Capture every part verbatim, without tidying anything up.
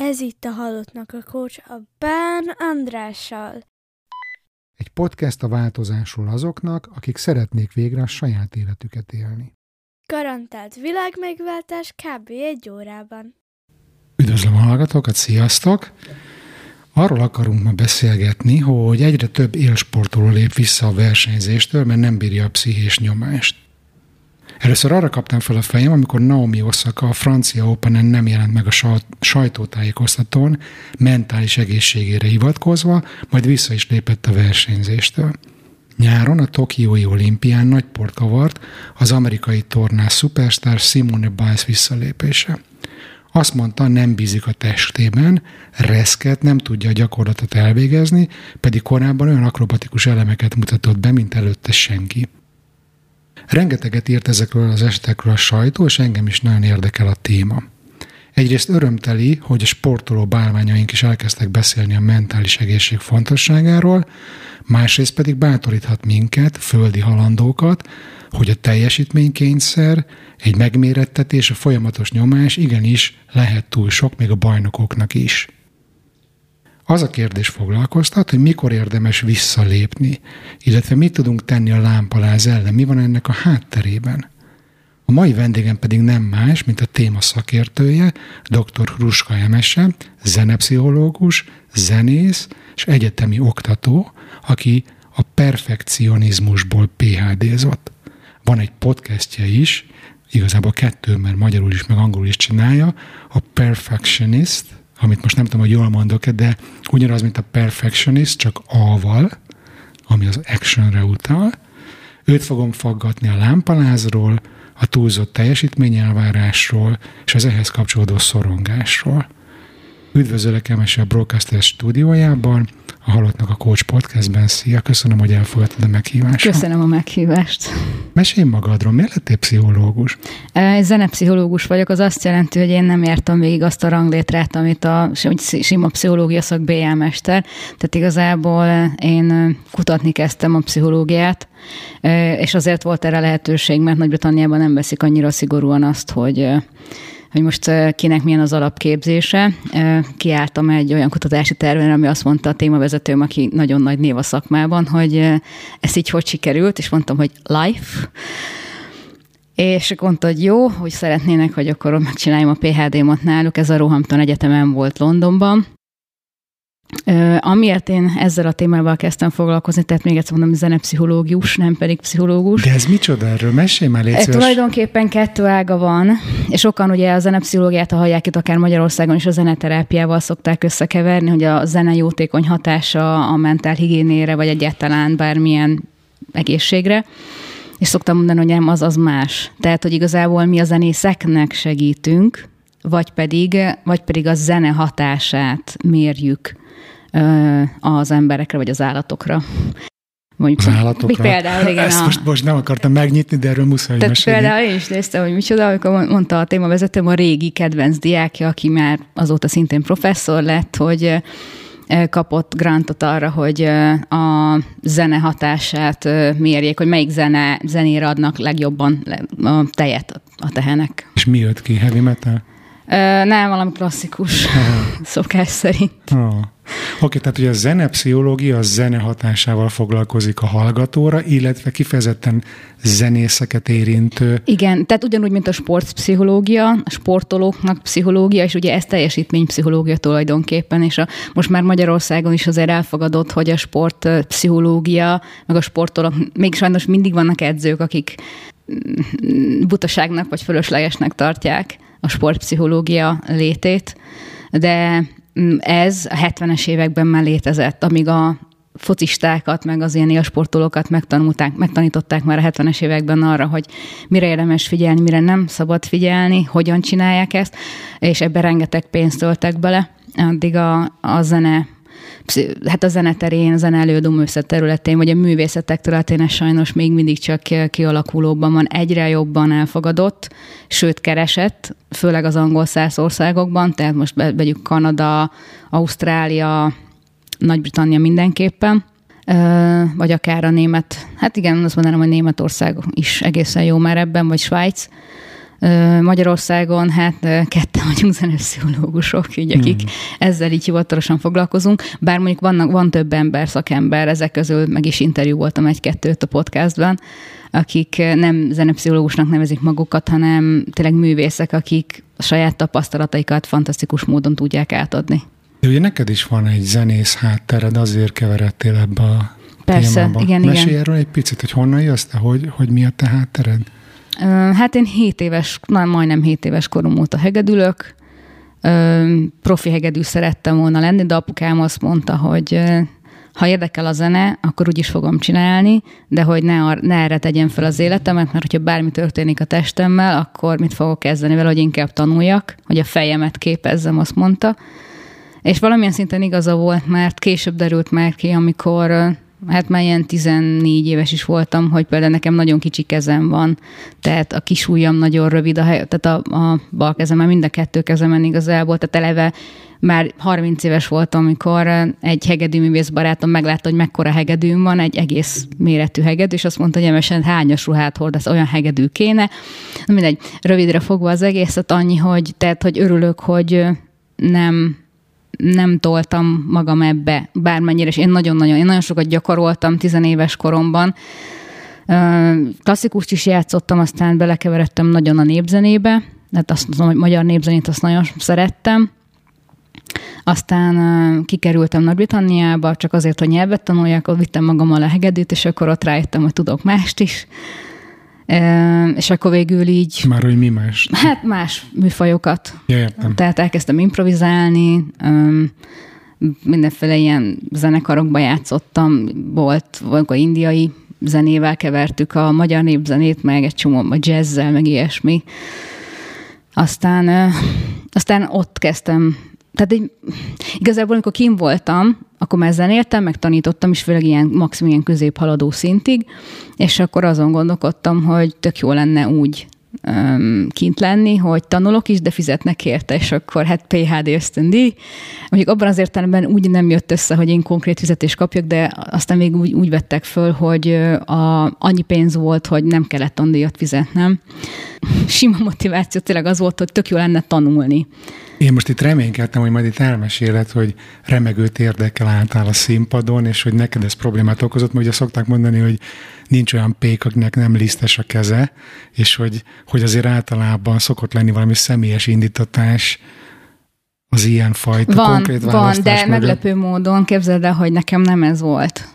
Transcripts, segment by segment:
Ez itt a Halottnak a Coach a Bán Andrással. Egy podcast a változásról azoknak, akik szeretnék végre a saját életüket élni. Garantált világmegváltás kb. Egy órában. Üdvözlöm a hallgatókat, sziasztok! Arról akarunk ma beszélgetni, hogy egyre több élsportoló lép vissza a versenyzéstől, mert nem bírja a pszichés nyomást. Először arra kaptam fel a fejem, amikor Naomi Osaka a francia Openen nem jelent meg a sajtótájékoztatón, mentális egészségére hivatkozva, majd vissza is lépett a versenyzéstől. Nyáron a tokiói olimpián nagy port kavart az amerikai tornás szupersztár Simone Biles visszalépése. Azt mondta, nem bízik a testében, reszket, nem tudja a gyakorlatot elvégezni, pedig korábban olyan akrobatikus elemeket mutatott be, mint előtte senki. Rengeteget írt ezekről az esetekről a sajtó, és engem is nagyon érdekel a téma. Egyrészt örömteli, hogy a sportoló bálványaink is elkezdtek beszélni a mentális egészség fontosságáról, másrészt pedig bátoríthat minket, földi halandókat, hogy a teljesítménykényszer, egy megmérettetés, a folyamatos nyomás igenis lehet túl sok, még a bajnokoknak is. Az a kérdés foglalkoztat, hogy mikor érdemes visszalépni, illetve mit tudunk tenni a lámpaláz ellen, mi van ennek a hátterében. A mai vendégem pedig nem más, mint a téma szakértője, dr. Hruska Emese, zenepszichológus, zenész és egyetemi oktató, aki a perfekcionizmusból pé há dé-zott. Van egy podcastja is, igazából kettő, mert magyarul is, meg angolul is csinálja, a Perfectionist, amit most nem tudom, hogy jól mondok-e, de ugyanaz, mint a Perfectionist, csak A-val, ami az actionre utal. Őt fogom faggatni a lámpalázról, a túlzott teljesítményelvárásról és az ehhez kapcsolódó szorongásról. Üdvözöllek Emese a Broadcaster stúdiójában, a Halottnak a Coach podcastben. Szia, köszönöm, hogy elfogadtad a meghívást. Köszönöm a meghívást. Mesélj magadról, miért lettél pszichológus? Zenepszichológus vagyok, az azt jelenti, hogy én nem értem végig azt a ranglétrát, amit a sima pszichológia szak bé á mester. Tehát igazából én kutatni kezdtem a pszichológiát, és azért volt erre lehetőség, mert Nagy-Britanniában nem veszik annyira szigorúan azt, hogy hogy most kinek milyen az alapképzése. Kiálltam egy olyan kutatási terven, ami azt mondta a témavezetőm, aki nagyon nagy név a szakmában, hogy ez így hogy sikerült, és mondtam, hogy life. És mondta, hogy jó, hogy szeretnének, hogy akkor megcsináljam a pé há dé-mat náluk. Ez a Roehampton Egyetemen volt Londonban. Uh, amiért én ezzel a témával kezdtem foglalkozni, tehát még egyszer mondom, zenepszichológus, nem pedig pszichológus. De ez micsoda erről? Mesélj már, légy szíves. Tulajdonképpen kettő ága van, és sokan ugye a zenepszichológiát, ha hallják itt akár Magyarországon is, a zeneterápiával szokták összekeverni, hogy a zene jótékony hatása a mentál higiénére, vagy egyáltalán bármilyen egészségre. És szoktam mondani, hogy nem, az az más. Tehát, hogy igazából mi a zenészeknek segítünk, vagy pedig, vagy pedig a zene hatását mérjük az emberekre, vagy az állatokra. Mondjuk, az állatokra? Például, igen. Ezt a... most, most nem akartam megnyitni, de erről muszáj Tehát mesélni. Például én is néztem, hogy micsoda, amikor mondta a témavezetőm, a régi kedvenc diákja, aki már azóta szintén professzor lett, hogy kapott grantot arra, hogy a zene hatását mérjék, hogy melyik zene, zenére adnak legjobban a tejet a tehenek. És mi jött ki? Heavy metal? Nem, valami klasszikus szokás szerint. Oh. Oké, okay, tehát ugye a zenepszichológia a zene hatásával foglalkozik a hallgatóra, illetve kifejezetten zenészeket érintő. Igen, tehát ugyanúgy, mint a sportpszichológia, a sportolóknak pszichológia, és ugye ez teljesítménypszichológia tulajdonképpen, és a, most már Magyarországon is azért elfogadott, hogy a sportpszichológia, meg a sportolók, még sajnos mindig vannak edzők, akik butaságnak vagy fölöslegesnek tartják a sportpszichológia létét, de ez a hetvenes években már létezett, amíg a focistákat, meg az ilyen élsportolókat megtanulták, megtanították már a hetvenes években arra, hogy mire érdemes figyelni, mire nem szabad figyelni, hogyan csinálják ezt, és ebben rengeteg pénzt töltek bele. Addig a, a zene, hát a zeneterén, a zene előadó művészet területén, vagy a művészetek területén ez sajnos még mindig csak kialakulóban van, egyre jobban elfogadott, sőt keresett, főleg az angol száz országokban, tehát most vegyük Kanada, Ausztrália, Nagy-Britannia mindenképpen, vagy akár a német, hát igen, azt mondanám, hogy Németország is egészen jó már ebben, vagy Svájc, Magyarországon hát ketten vagyunk zenepszichológusok, így, akik hmm. ezzel így hivatalosan foglalkozunk, bár mondjuk vannak, van több ember, szakember, ezek közül meg is interjú voltam egy-kettőt a podcastban, akik nem zenepszichológusnak nevezik magukat, hanem tényleg művészek, akik a saját tapasztalataikat fantasztikus módon tudják átadni. De ugye neked is van egy zenész háttered, azért keveredtél ebbe a Persze, témába. igen, Mesélj igen. erről egy picit, hogy honnan jössz te, hogy, hogy mi a te háttered? Hát én hét éves, na, majdnem hét éves korom óta hegedülök. Profi hegedű szerettem volna lenni, de apukám azt mondta, hogy ha érdekel a zene, akkor úgyis fogom csinálni, de hogy ne, ar- ne erre tegyem fel az életemet, mert hogyha bármi történik a testemmel, akkor mit fogok kezdeni vele, hogy inkább tanuljak, hogy a fejemet képezzem, azt mondta. És valamilyen szinten igaza volt, mert később derült már ki, amikor hát már ilyen tizennégy éves is voltam, hogy például nekem nagyon kicsi kezem van, tehát a kis ujjam nagyon rövid, a hely, tehát a, a bal kezemen, mind a kettő kezemen igazából, tehát eleve már harminc éves voltam, amikor egy hegedűművész barátom meglátta, hogy mekkora hegedűm van, egy egész méretű hegedű, és azt mondta, hogy emesen hányas ruhát hordasz, olyan hegedű kéne. Mindegy, rövidre fogva az egészet annyi, hogy, tehát, hogy örülök, hogy nem... nem toltam magam ebbe, bármennyire, és én nagyon-nagyon, én nagyon sokat gyakoroltam tizenéves koromban. Klasszikust is játszottam, aztán belekeveredtem nagyon a népzenébe, tehát azt mondom, hogy magyar népzenét azt nagyon szerettem. Aztán kikerültem Nagy-Britanniába, csak azért, hogy nyelvet tanuljak, ott vittem magammal a hegedűt, és akkor ott rájöttem, hogy tudok mást is. És akkor végül így... Már hogy mi más? Hát más műfajokat. Ja, értem. Tehát elkezdtem improvizálni, mindenféle ilyen zenekarokba játszottam, volt, volt indiai zenével kevertük a magyar népzenét, meg egy csomó a jazzzel, meg ilyesmi. Aztán, aztán ott kezdtem, tehát így, igazából, amikor kim voltam, akkor már zenéltem, meg tanítottam is, főleg ilyen maximum ilyen középhaladó szintig, és akkor azon gondolkodtam, hogy tök jó lenne úgy um, kint lenni, hogy tanulok is, de fizetnek érte, és akkor hát pé há dé ösztöndíj. Mondjuk abban az értelemben úgy nem jött össze, hogy én konkrét fizetést kapjak, de aztán még úgy, úgy vettek föl, hogy a, annyi pénz volt, hogy nem kellett tandíjat fizetnem. Sima motiváció tényleg az volt, hogy tök jó lenne tanulni. Én most itt reménykedtem, hogy majd itt elmeséled, hogy remegőt érdekel álltál a színpadon, és hogy neked ez problémát okozott, mert ugye szokták mondani, hogy nincs olyan pék, akinek nem lisztes a keze, és hogy, hogy azért általában szokott lenni valami személyes indítatás az ilyen fajta van, konkrét van, választás de mögött. meglepő módon képzeld el, hogy nekem nem ez volt.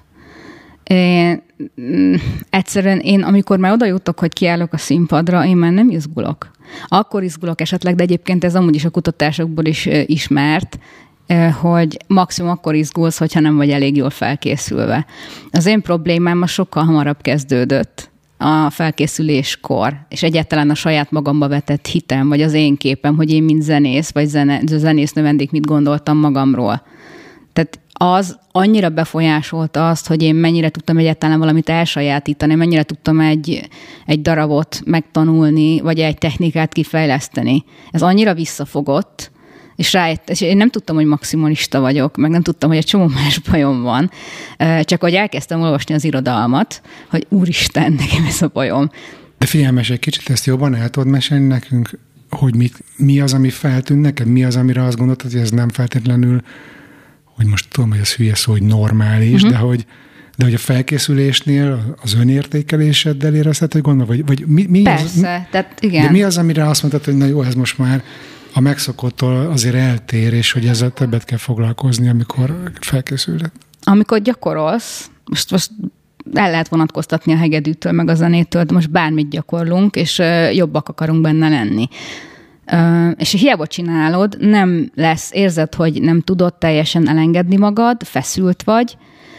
Én, egyszerűen én, amikor már oda jutok, hogy kiállok a színpadra, én már nem izgulok. Akkor izgulok esetleg, de egyébként ez amúgy is a kutatásokból is ismert, hogy maximum akkor izgulsz, hogyha nem vagy elég jól felkészülve. Az én problémám a sokkal hamarabb kezdődött a felkészüléskor, és egyáltalán a saját magamba vetett hitem, vagy az én képem, hogy én mint zenész, vagy zene, zenész növendék mit gondoltam magamról. Tehát az annyira befolyásolta azt, hogy én mennyire tudtam egyáltalán valamit elsajátítani, mennyire tudtam egy, egy darabot megtanulni, vagy egy technikát kifejleszteni. Ez annyira visszafogott, és rájött, és én nem tudtam, hogy maximalista vagyok, meg nem tudtam, hogy egy csomó más bajom van. Csak hogy elkezdtem olvasni az irodalmat, hogy úristen, nekem ez a bajom. De figyelj, mesélj, kicsit ezt jobban el tudod mesélni nekünk, hogy mit, mi az, ami feltűnt neked, mi az, amire azt gondoltad, hogy ez nem feltétlenül, hogy most tudom, hogy ez hülye szó, hogy normális, uh-huh. de, hogy, de hogy a felkészülésnél az önértékeléseddel érezted, hogy gondol, vagy, vagy mi, mi Persze, az, mi, tehát igen. De mi az, amire azt mondtad, hogy na jó, ez most már a megszokottól azért eltér, és hogy ezzel többet kell foglalkozni, amikor felkészülhet? Amikor gyakorolsz, most, most el lehet vonatkoztatni a hegedűtől, meg a zenétől, de most bármit gyakorlunk, és jobbak akarunk benne lenni. Uh, és hiába csinálod, nem lesz, érzed, hogy nem tudod teljesen elengedni magad, feszült vagy,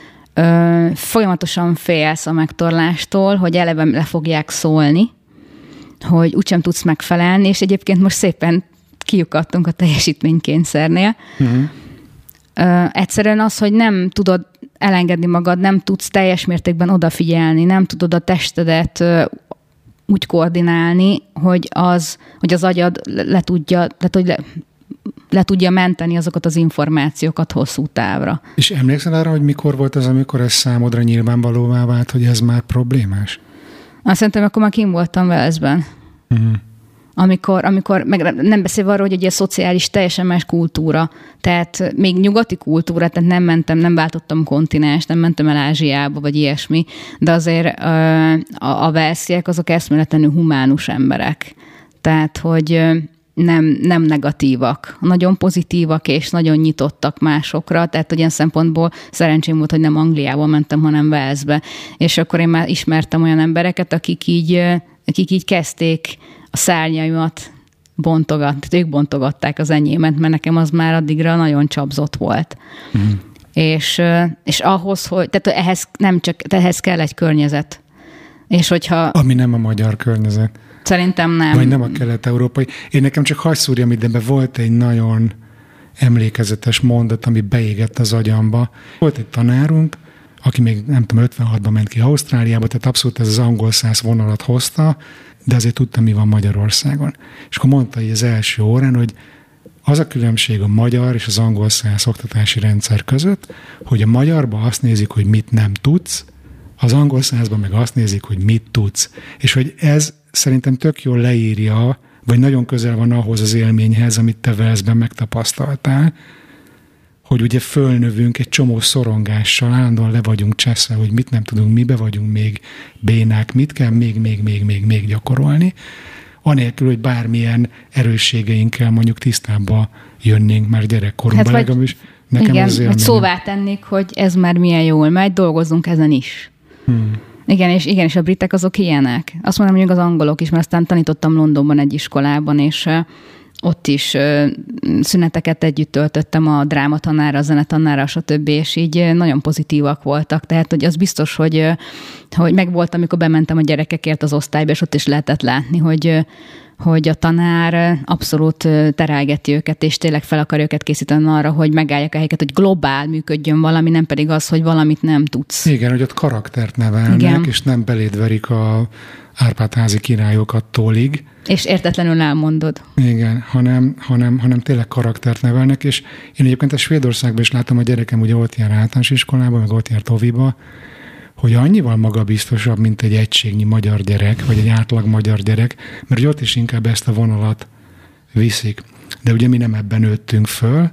uh, folyamatosan félsz a megtorlástól, hogy eleve le fogják szólni, hogy úgysem tudsz megfelelni, és egyébként most szépen kiukadtunk a teljesítménykényszernél. Uh-huh. Uh, egyszerűen az, hogy nem tudod elengedni magad, nem tudsz teljes mértékben odafigyelni, nem tudod a testedet uh, úgy koordinálni, hogy az, hogy az agyad le tudja, tehát, hogy le, le tudja menteni azokat az információkat hosszú távra. És emlékszel arra, hogy mikor volt az, amikor ez számodra nyilvánvalóvá vált, hogy ez már problémás? Azt szerintem, akkor már kim voltam Walesben. Uh-huh. Amikor, amikor meg nem beszélve arról, hogy egy ilyen szociális, teljesen más kultúra. Tehát még nyugati kultúra, tehát nem mentem, nem váltottam kontinens, nem mentem el Ázsiába, vagy ilyesmi, de azért a, a walesiek azok eszméletlenül humánus emberek. Tehát, hogy nem, nem negatívak, nagyon pozitívak, és nagyon nyitottak másokra, tehát hogy ilyen szempontból szerencsém volt, hogy nem Angliába mentem, hanem Walesbe. És akkor én már ismertem olyan embereket, akik így, akik így kezdték a szárnyaimat bontogat, tehát ők bontogatták az enyémet, mert nekem az már addigra nagyon csapzott volt. Mm. És, és ahhoz, hogy, tehát ehhez nem csak, ehhez kell egy környezet. És hogyha... Ami nem a magyar környezet. Szerintem nem. Vagy nem a kelet-európai. Én nekem csak hadd szúrjam ide, de volt egy nagyon emlékezetes mondat, ami beégett az agyamba. Volt egy tanárunk, aki még nem tudom, ötvenhatban ment ki Ausztráliába, tehát abszolút ez az angol-szász vonalat hozta, de azért tudtam, mi van Magyarországon. És akkor mondta így az első órán, hogy az a különbség a magyar és az angol-szász oktatási rendszer között, hogy a magyarban azt nézik, hogy mit nem tudsz, az angol-szászban meg azt nézik, hogy mit tudsz. És hogy ez szerintem tök jól leírja, vagy nagyon közel van ahhoz az élményhez, amit te Walesben megtapasztaltál, hogy ugye fölnövünk egy csomó szorongással, állandóan le vagyunk cseszve, hogy mit nem tudunk, mibe vagyunk még bénák, mit kell még, még, még, még, még gyakorolni, anélkül, hogy bármilyen erősségeinkkel mondjuk tisztába jönnénk már gyerekkoromban. Hát legalábbis nekem igen, az hogy szóvá tennék, hogy ez már milyen jól megy, dolgozzunk ezen is. Hmm. Igen, és igen, és a britek azok ilyenek. Azt mondom, mondjuk az angolok is, mert aztán tanítottam Londonban egy iskolában, és ott is szüneteket együtt töltöttem a drámatanára, a zenetanára, stb. És így nagyon pozitívak voltak. Tehát, hogy az biztos, hogy, hogy megvolt, amikor bementem a gyerekekért az osztályba, és ott is lehetett látni, hogy, hogy a tanár abszolút terelgeti őket, és tényleg fel akar őket készíteni arra, hogy megállják a helyeket, hogy globál működjön valami, nem pedig az, hogy valamit nem tudsz. Igen, hogy ott karaktert nevelnek, igen. És nem beléd verik a Árpád-házi királyokat tólig. És értetlenül elmondod. Igen, hanem, hanem, hanem tényleg karaktert nevelnek, és én egyébként a Svédországban is látom, a gyerekem ugye ott jár általános iskolában, meg ott járt oviba, hogy annyival magabiztosabb, mint egy egységnyi magyar gyerek, vagy egy átlag magyar gyerek, mert hogy ott is inkább ezt a vonalat viszik. De ugye mi nem ebben nőttünk föl.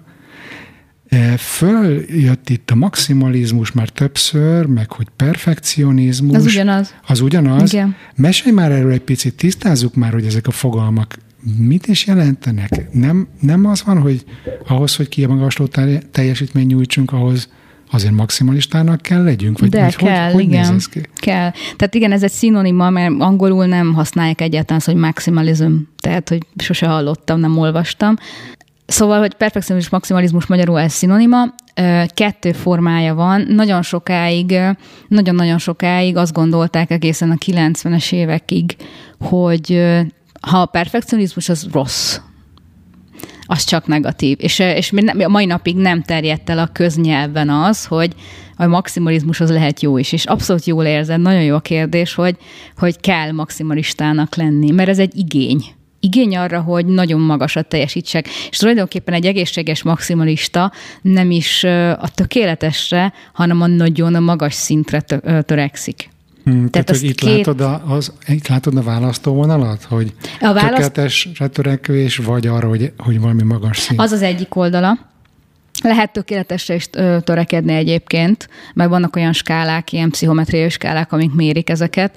Följött itt a maximalizmus már többször, meg hogy perfekcionizmus. Az ugyanaz. Az ugyanaz. Igen. Mesélj már erről egy picit, tisztázzuk már, hogy ezek a fogalmak mit is jelentenek. Nem, nem az van, hogy ahhoz, hogy kimagasló teljesítményt nyújtsunk, ahhoz azért maximalistának kell legyünk? Vagy, de vagy kell, hogy, hogy igen. néz ki? Kell. Tehát igen, ez egy szinonima, mert angolul nem használják egyáltalán azt, hogy maximalism. Tehát, hogy sose hallottam, nem olvastam. Szóval, hogy perfekcionizmus, maximalizmus magyarul ez szinonima. Kettő formája van. Nagyon sokáig, nagyon-nagyon sokáig azt gondolták egészen a kilencvenes évekig, hogy ha a perfekcionizmus az rossz, az csak negatív. És, és a mai napig nem terjedt el a köznyelven az, hogy a maximalizmus az lehet jó is. És abszolút jól érzed, nagyon jó a kérdés, hogy, hogy kell maximalistának lenni, mert ez egy igény. Igény arra, hogy nagyon magasat teljesítsek. És tulajdonképpen egy egészséges maximalista nem is a tökéletesre, hanem a nagyon magas szintre törekszik. Hmm, tehát, tehát hogy itt, két... látod a, az, itt látod a választóvonalat, hogy a választ... tökéletesre törekvés, vagy arra, hogy, hogy valami magas szint? Az az egyik oldala. Lehet tökéletesre is törekedni egyébként, mert vannak olyan skálák, ilyen pszichometriai skálák, amik mérik ezeket.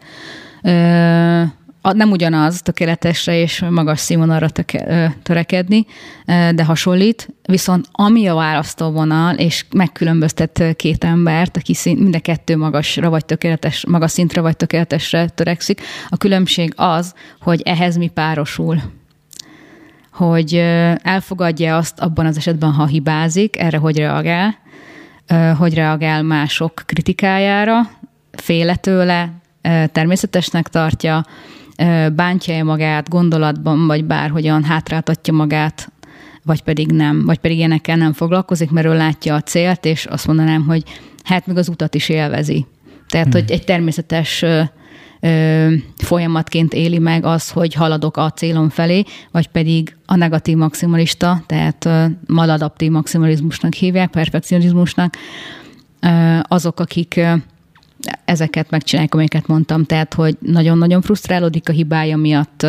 Nem ugyanaz tökéletesre és magas színvonalra törekedni, de hasonlít. Viszont ami a választóvonal, és megkülönböztet két embert, aki mind a kettő magasra vagy tökéletes, magas szintre vagy tökéletesre törekszik, a különbség az, hogy ehhez mi párosul. Hogy elfogadja azt abban az esetben, ha hibázik, erre hogy reagál, hogy reagál mások kritikájára, féle tőle, természetesnek tartja, bántja magát gondolatban, vagy bárhogyan hátráltatja magát, vagy pedig nem, vagy pedig ilyenekkel nem foglalkozik, mert ő látja a célt, és azt mondanám, hogy hát még az utat is élvezi. Tehát, hmm. hogy egy természetes ö, ö, folyamatként éli meg az, hogy haladok a célom felé, vagy pedig a negatív maximalista, tehát ö, maladaptív maximalizmusnak hívják, perfekcionizmusnak, ö, azok, akik ö, ezeket megcsinálják, amiket mondtam, tehát, hogy nagyon-nagyon frusztrálódik a hibája miatt,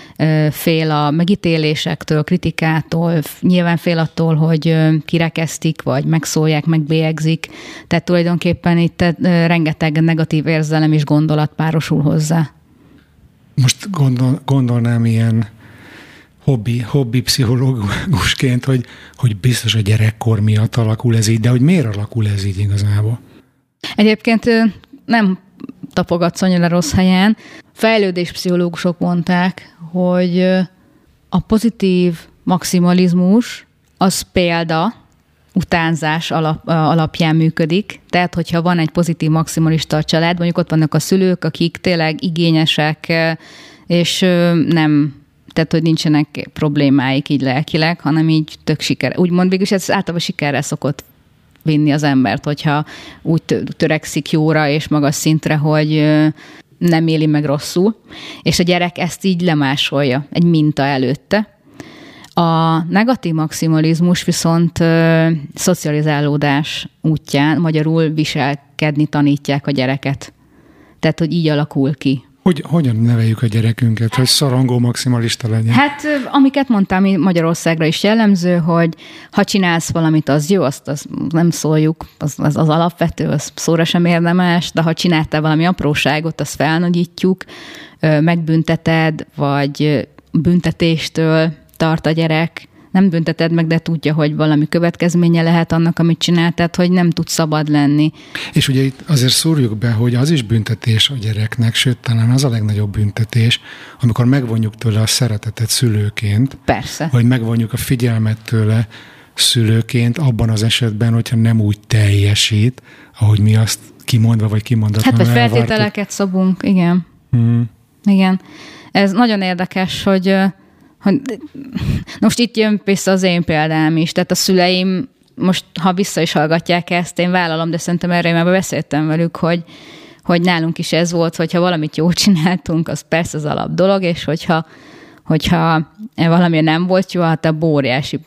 fél a megítélésektől, kritikától, nyilván fél attól, hogy kirekesztik, vagy megszólják, megbélyegzik, tehát tulajdonképpen itt rengeteg negatív érzelem és gondolat párosul hozzá. Most gondol, gondolnám ilyen hobbi, hobbi pszichológusként, hogy, hogy biztos a gyerekkor miatt alakul ez így, de hogy miért alakul ez így igazából? Egyébként nem tapogatsz annyira rossz helyen. Fejlődéspszichológusok mondták, hogy a pozitív maximalizmus az példa, utánzás alap, alapján működik. Tehát, hogyha van egy pozitív maximalista a család, mondjuk ott vannak a szülők, akik tényleg igényesek, és nem, tehát, hogy nincsenek problémáik így lelkileg, hanem így tök siker. Úgymond végülis ez általában sikerrel szokott vinni az embert, hogyha úgy törekszik jóra és magas szintre, hogy nem éli meg rosszul, és a gyerek ezt így lemásolja egy minta előtte. A negatív maximalizmus viszont ö, szocializálódás útján, magyarul viselkedni tanítják a gyereket. Tehát, hogy így alakul ki. Hogy, hogyan neveljük a gyerekünket, hogy szorongó maximalista legyen? Hát, amiket mondtam, Magyarországra is jellemző, hogy ha csinálsz valamit, az jó, azt, azt nem szóljuk, az, az, az alapvető, az szóra sem érdemes, de ha csináltál valami apróságot, azt felnagyítjuk, megbünteted, vagy büntetéstől tart a gyerek, nem bünteted meg, de tudja, hogy valami következménye lehet annak, amit csinál, tehát hogy nem tud szabad lenni. És ugye itt azért szúrjuk be, hogy az is büntetés a gyereknek, sőt, talán az a legnagyobb büntetés, amikor megvonjuk tőle a szeretetet szülőként. Persze. Vagy megvonjuk a figyelmet tőle szülőként, abban az esetben, hogyha nem úgy teljesít, ahogy mi azt kimondva, vagy kimondatlan Hát, vagy elvártuk. feltételeket szabunk, igen. Hmm. Igen. Ez nagyon érdekes, hogy hogy most itt jön vissza az én példám is, tehát a szüleim most, ha vissza is hallgatják ezt, én vállalom, de szerintem erre én már beszéltem velük, hogy, hogy nálunk is ez volt, hogyha valamit jól csináltunk, az persze az alap dolog, és hogyha, hogyha valami nem volt jó, hát a óriási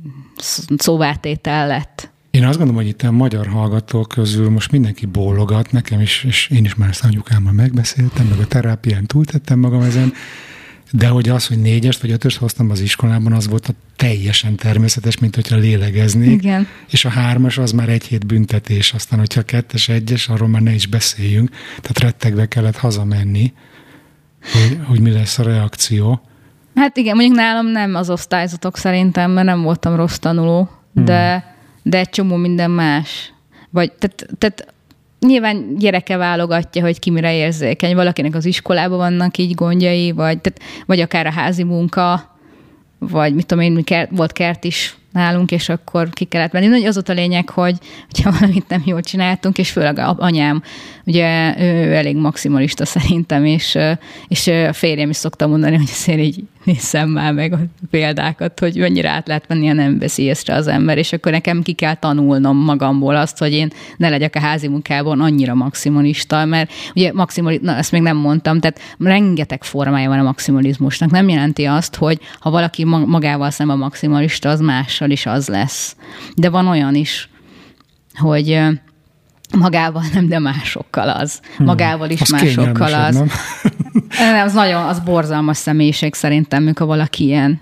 szóvátétel lett. Én azt gondolom, hogy itt a magyar hallgatók közül most mindenki bólogat, nekem is, és én is már ezt anyukámmal megbeszéltem, meg a terápián túltettem magam ezen, de hogy az, hogy négyest vagy ötöst hoztam az iskolában, az volt a teljesen természetes, mint hogyha lélegeznék. Igen. És a hármas az már egy hét büntetés. Aztán, hogyha a kettes, egyes, arról már ne is beszéljünk. Tehát rettegve kellett hazamenni, hogy, hogy mi lesz a reakció. Hát igen, mondjuk nálam nem az osztályzatok szerintem, mert nem voltam rossz tanuló, hmm. de, de egy csomó minden más. Vagy, tehát, tehát nyilván gyereke válogatja, hogy ki mire érzékeny. Valakinek az iskolában vannak így gondjai, vagy, tehát, vagy akár a házi munka, vagy mit tudom én, kert, volt kert is nálunk, és akkor ki kellett menni. Az ott a lényeg, hogy ha valamit nem jól csináltunk, és főleg anyám, ugye ő elég maximalista szerintem, és, és a férjem is szokta mondani, hogy azért így nézzem már meg a példákat, hogy mennyire át lehet venni, ha nem veszi észre az ember, és akkor nekem ki kell tanulnom magamból azt, hogy én ne legyek a házi munkában annyira maximalista, mert ugye maximalista, na, ezt még nem mondtam, tehát rengeteg formája van a maximalizmusnak. Nem jelenti azt, hogy ha valaki magával szemben maximalista, az mással is az lesz. De van olyan is, hogy magával nem, de másokkal az. Magával is, hmm. másokkal az. Nem? nem, az nagyon, az borzalmas személyiség szerintem, mikor valaki ilyen.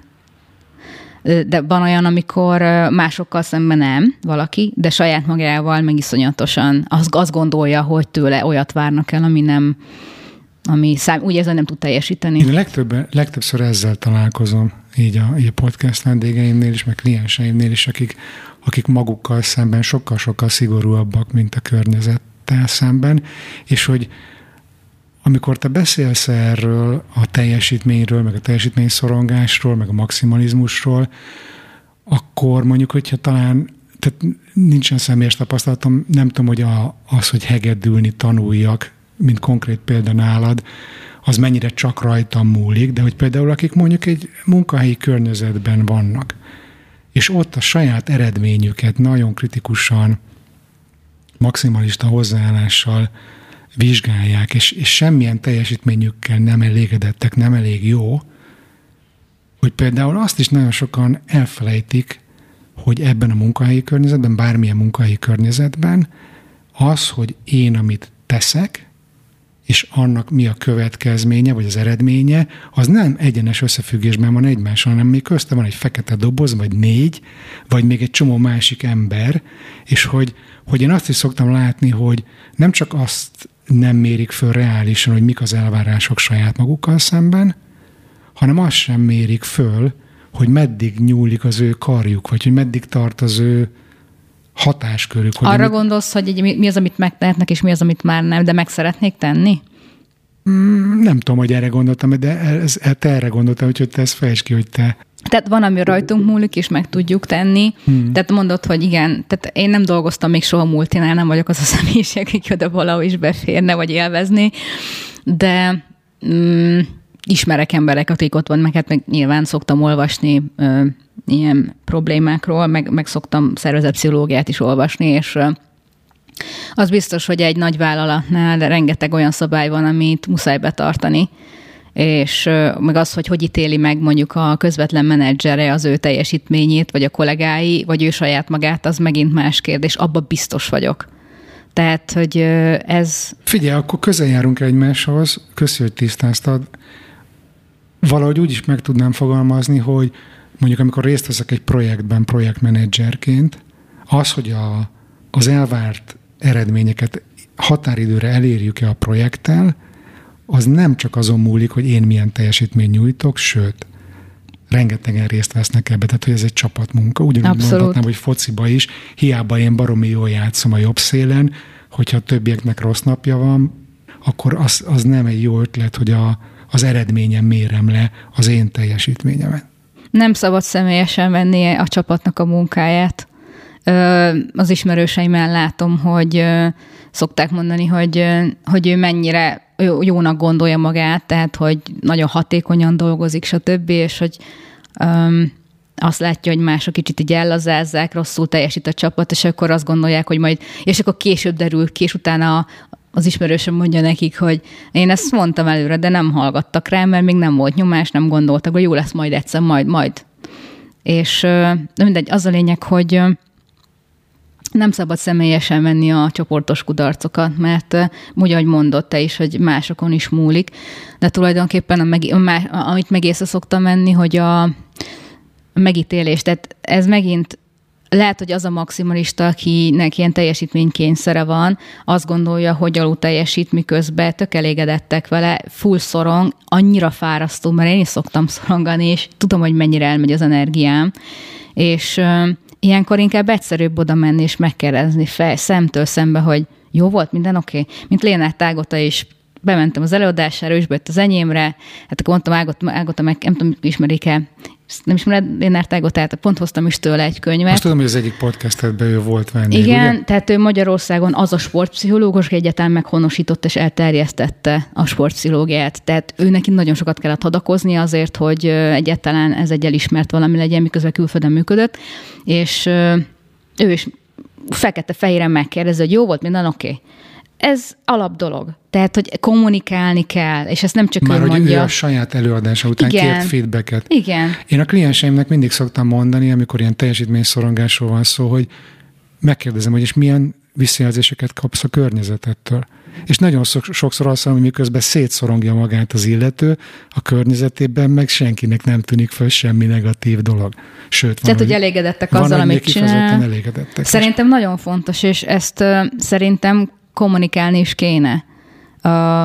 De van olyan, amikor másokkal szemben nem valaki, de saját magával meg iszonyatosan azt, azt gondolja, hogy tőle olyat várnak el, ami nem, ami szám, úgy érzem, nem tud teljesíteni. Én legtöbb, legtöbbször ezzel találkozom, így a, így a podcast vendégeimnél is, meg klienseimnél is, akik, akik magukkal szemben sokkal-sokkal szigorúabbak, mint a környezettel szemben, és hogy amikor te beszélsz erről a teljesítményről, meg a teljesítményszorongásról, meg a maximalizmusról, akkor mondjuk, hogyha talán, tehát nincsen személyes tapasztalatom, nem tudom, hogy a, az, hogy hegedülni tanuljak, mint konkrét példa nálad, az mennyire csak rajtam múlik, de hogy például akik mondjuk egy munkahelyi környezetben vannak, és ott a saját eredményüket nagyon kritikusan, maximalista hozzáállással vizsgálják, és, és semmilyen teljesítményükkel nem elégedettek, nem elég jó, hogy például azt is nagyon sokan elfelejtik, hogy ebben a munkahelyi környezetben, bármilyen munkahelyi környezetben, az, hogy én, amit teszek, és annak mi a következménye, vagy az eredménye, az nem egyenes összefüggésben van egymással, hanem még közte van egy fekete doboz, vagy négy, vagy még egy csomó másik ember, és hogy, hogy én azt is szoktam látni, hogy nem csak azt nem mérik föl reálisan, hogy mik az elvárások saját magukkal szemben, hanem azt sem mérik föl, hogy meddig nyúlik az ő karjuk, vagy hogy meddig tart az ő hatáskörük. Hogy Arra amit... gondolsz, hogy mi az, amit megtehetnek, és mi az, amit már nem, de meg szeretnék tenni? Mm, nem tudom, hogy erre gondoltam, de ez, te erre gondoltam, úgyhogy te ezt fejtsd ki, hogy te... Tehát van, ami rajtunk múlik, és meg tudjuk tenni. Hmm. Tehát mondod, hogy igen, tehát én nem dolgoztam még soha multinál, nem vagyok az a személyiség, aki oda valahol is beférne, vagy élvezni, de mm, ismerek emberek, akik ott van, meg hát meg nyilván szoktam olvasni ö, ilyen problémákról, meg, meg szoktam szervezetpszichológiát is olvasni, és ö, az biztos, hogy egy nagy vállalatnál rengeteg olyan szabály van, amit muszáj betartani, és meg az, hogy hogy ítéli meg mondjuk a közvetlen menedzsere az ő teljesítményét, vagy a kollégái, vagy ő saját magát, az megint más kérdés. Abba biztos vagyok. Tehát, hogy ez... Figyelj, akkor közel járunk egymáshoz, köszi, hogy tisztáztad. Valahogy úgy is meg tudnám fogalmazni, hogy mondjuk amikor részt veszek egy projektben projektmenedzserként, az, hogy a, az elvárt eredményeket határidőre elérjük-e a projekttel, az nem csak azon múlik, hogy én milyen teljesítményt nyújtok, sőt, rengetegen részt vesznek ebbe, tehát hogy ez egy csapatmunka. Ugyanúgy Abszolút. Mondhatnám, hogy fociba is, hiába én baromi jól játszom a jobb szélen, hogyha a többieknek rossz napja van, akkor az, az nem egy jó ötlet, hogy a, az eredményem mérem le az én teljesítményemet. Nem szabad személyesen venni a csapatnak a munkáját. Az ismerőseimmel látom, hogy szokták mondani, hogy, hogy ő mennyire jónak gondolja magát, tehát hogy nagyon hatékonyan dolgozik, stb., és hogy um, azt látja, hogy mások kicsit így ellazázzák, rosszul teljesít a csapat, és akkor azt gondolják, hogy majd, és akkor később derül ki, és utána az ismerősöm mondja nekik, hogy én ezt mondtam előre, de nem hallgattak rá, mert még nem volt nyomás, nem gondoltak, hogy jó lesz majd egyszer, majd, majd. És de mindegy, az a lényeg, hogy nem szabad személyesen venni a csoportos kudarcokat, mert úgy, ahogy mondott te is, hogy másokon is múlik, de tulajdonképpen a meg, a, amit meg észre szoktam venni, hogy a megítélés, tehát ez megint lehet, hogy az a maximalista, akinek ilyen teljesítménykényszere van, azt gondolja, hogy alul teljesít, miközben tök elégedettek vele, full szorong, annyira fárasztó, mert én is szoktam szorongani, és tudom, hogy mennyire elmegy az energiám, és ilyenkor inkább egyszerűbb oda menni és megkérdezni fel, szemtől szembe, hogy jó volt, minden oké? Okay? Mint Lénárd Ágota is, bementem az előadására, és bejött az enyémre, hát akkor mondtam, Ágota, Ágota meg, nem tudom, ismerik-e, nem ismered Lénárd Ágotát, pont hoztam is tőle egy könyvet. Azt tudom, hogy az egyik podcastedben ő volt vendég, igen, ugye? Tehát ő Magyarországon az a sportpszichológus, aki egyáltalán meghonosított és elterjesztette a sportpszichológiát. Tehát ő neki nagyon sokat kellett hadakozni azért, hogy egyáltalán ez egy elismert valami legyen, miközben külföldön működött, és ő is fekete-fehéren megkérdezi, hogy jó volt, minden oké. Okay. Ez alap dolog. Tehát, hogy kommunikálni kell, és ezt nem csak Már ő hogy mondja. ő a saját előadása után igen. kért feedbacket. Igen. Én a klienseimnek mindig szoktam mondani, amikor ilyen teljesítményszorongásról van szó, hogy megkérdezem, hogy és milyen visszajelzéseket kapsz a környezetettől. És nagyon sokszor azt mondom, hogy miközben szétszorongja magát az illető, a környezetében meg senkinek nem tűnik föl semmi negatív dolog. Sőt, Tehát, hogy elégedettek van, azzal, amit csinál. Elégedettek. Szerintem is. Nagyon fontos, és ezt uh, szerintem kommunikálni is kéne a,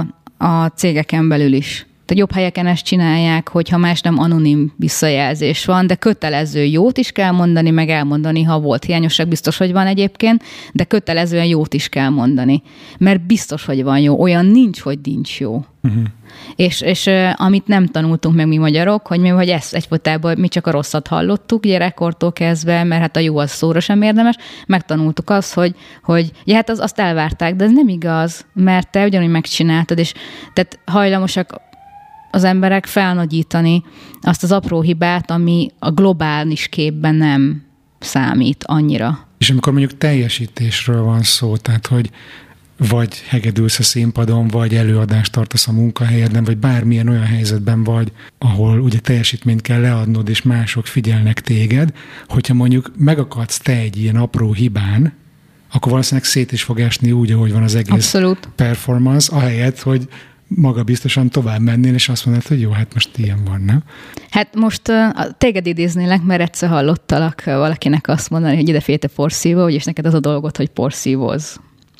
a cégeken belül is. Tehát jobb helyeken ezt csinálják, hogyha más nem anonim visszajelzés van, de kötelező jót is kell mondani, meg elmondani, ha volt hiányosság, biztos, hogy van egyébként, de kötelezően jót is kell mondani. Mert biztos, hogy van jó. Olyan nincs, hogy nincs jó. Uh-huh. És, és amit nem tanultunk meg mi magyarok, hogy mi, hogy ezt egyfolytában mi csak a rosszat hallottuk gyerekkortól kezdve, mert hát a jó az szóra sem érdemes, megtanultuk azt, hogy, hogy ja, hát az, azt elvárták, de ez nem igaz, mert te ugyanúgy megcsináltad, és tehát hajlamosak az emberek felnagyítani azt az apró hibát, ami a globális képben nem számít annyira. És amikor mondjuk teljesítésről van szó, tehát hogy vagy hegedülsz a színpadon, vagy előadást tartasz a munkahelyeden, vagy bármilyen olyan helyzetben vagy, ahol ugye teljesítményt kell leadnod, és mások figyelnek téged, hogyha mondjuk megakadsz te egy ilyen apró hibán, akkor valószínűleg szét is fog esni úgy, ahogy van az egész Abszolút. performance, ahelyett, hogy maga biztosan tovább mennél, és azt mondod, hogy jó, hát most ilyen van, nem? Hát most uh, téged idéznélek, mert egyszer hallottalak valakinek azt mondani, hogy idefélj te porszívó, és neked az a dolgot, hogy porszívózz.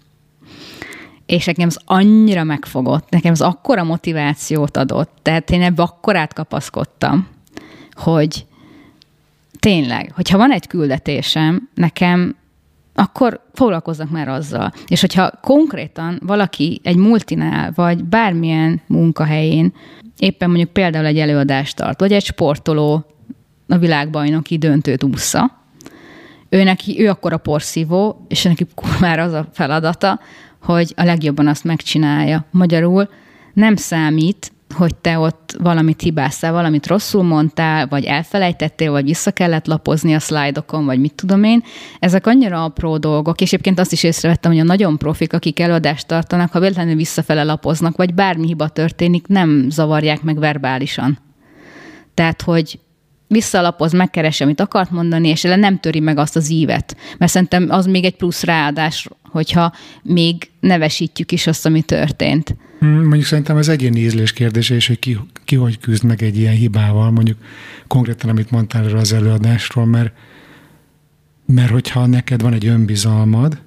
És nekem ez annyira megfogott, nekem ez akkora motivációt adott, tehát én ebbe akkorát kapaszkodtam, hogy tényleg, hogyha van egy küldetésem, nekem akkor foglalkoznak már azzal. És hogyha konkrétan valaki egy multinál, vagy bármilyen munkahelyén éppen mondjuk például egy előadást tart, vagy egy sportoló a világbajnoki döntőt ússza, ő, neki, ő akkor a porszívó, és neki már az a feladata, hogy a legjobban azt megcsinálja. Magyarul nem számít, hogy te ott valamit hibáztál, valamit rosszul mondtál, vagy elfelejtettél, vagy vissza kellett lapozni a szlájdokon, vagy mit tudom én. Ezek annyira apró dolgok, és egyébként azt is észrevettem, hogy a nagyon profik, akik előadást tartanak, ha véletlenül visszafele lapoznak, vagy bármi hiba történik, nem zavarják meg verbálisan. Tehát, hogy visszalapoz, megkeresi, amit akart mondani, és nem töri meg azt az ívet. Mert szerintem az még egy plusz ráadás, hogyha még nevesítjük is azt, ami történt. Mondjuk szerintem ez egyéni ízlés kérdése, és hogy ki, ki hogy küzd meg egy ilyen hibával, mondjuk konkrétan, amit mondtál erről az előadásról, mert, mert hogyha neked van egy önbizalmad,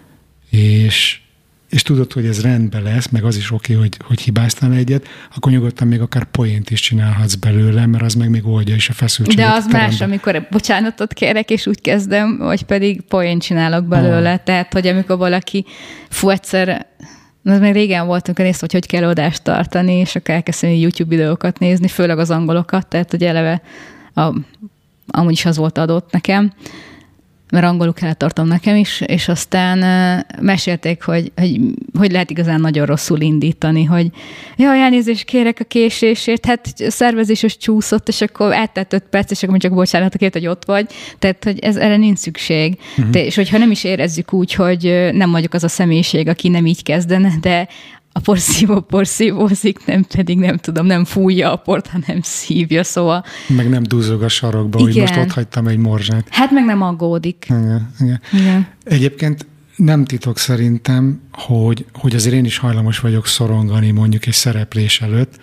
és, és tudod, hogy ez rendben lesz, meg az is oké, hogy, hogy hibáztál egyet, akkor nyugodtan még akár poént is csinálhatsz belőle, mert az meg még oldja is a feszültséget. De az más, amikor bocsánatot kérek, és úgy kezdem, vagy pedig poént csinálok belőle. Ah. Tehát, hogy amikor valaki fú, egyszer... Az még régen voltunk, hogy nézd, hogy hogy kell adást tartani, és akkor elkezdtem YouTube videókat nézni, főleg az angolokat, tehát hogy eleve a, amúgy is az volt adott nekem, mert angolul kellett tartom nekem is, és aztán uh, mesélték, hogy, hogy hogy lehet igazán nagyon rosszul indítani, hogy jaj, elnézést kérek a késésért, hát szervezéses csúszott, és akkor eltelt öt perc, és akkor csak bocsánatot kért, hogy ott vagy. Tehát, hogy ez, erre nincs szükség. Uh-huh. Te, és hogyha nem is érezzük úgy, hogy nem vagyok az a személyiség, aki nem így kezdene, de a porszívó porszívózik, nem pedig nem tudom, nem fújja a port, hanem szívja, szóval... Meg nem dúzog a sarokba, igen. Hogy most ott hagytam egy morzsát. Hát meg nem aggódik. Igen, igen. Igen. Egyébként nem titok szerintem, hogy, hogy azért én is hajlamos vagyok szorongani mondjuk egy szereplés előtt,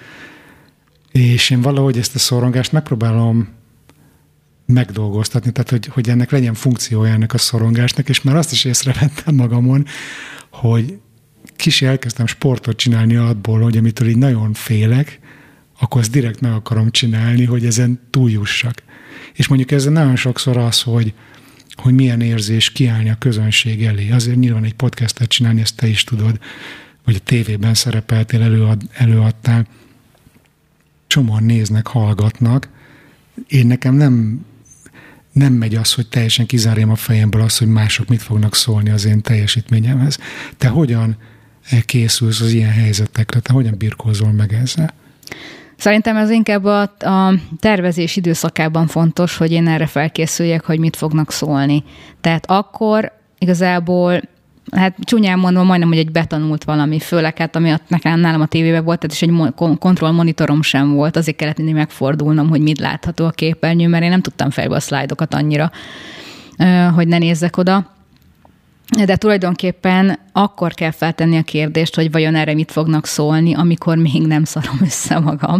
és én valahogy ezt a szorongást megpróbálom megdolgoztatni, tehát hogy, hogy ennek legyen funkciója ennek a szorongásnak, és már azt is észrevettem magamon, hogy kicsi elkezdtem sportot csinálni abból, hogy amitől így nagyon félek, akkor azt direkt meg akarom csinálni, hogy ezen túljussak. És mondjuk ezzel nagyon sokszor az, hogy, hogy milyen érzés kiállni a közönség elé. Azért nyilván egy podcastet csinálni, ezt te is tudod, vagy a tévében szerepeltél, előad, előadtál. Csomóan néznek, hallgatnak. Én nekem nem, nem megy az, hogy teljesen kizárjam a fejemből azt, hogy mások mit fognak szólni az én teljesítményemhez. Te hogyan készülsz az ilyen helyzetekre? Te hogyan birkózol meg ezzel? Szerintem ez inkább a, a tervezés időszakában fontos, hogy én erre felkészüljek, hogy mit fognak szólni. Tehát akkor igazából, hát csúnyán mondva, majdnem, hogy egy betanult valami, főleg hát, ami nekem nálam a tévében volt, tehát is egy kontrollmonitorom sem volt, azért kellett mindig megfordulnom, hogy mit látható a képernyő, mert én nem tudtam fejbe a szlájdokat annyira, hogy ne nézzek oda. De tulajdonképpen akkor kell feltenni a kérdést, hogy vajon erre mit fognak szólni, amikor még nem szarom össze magam.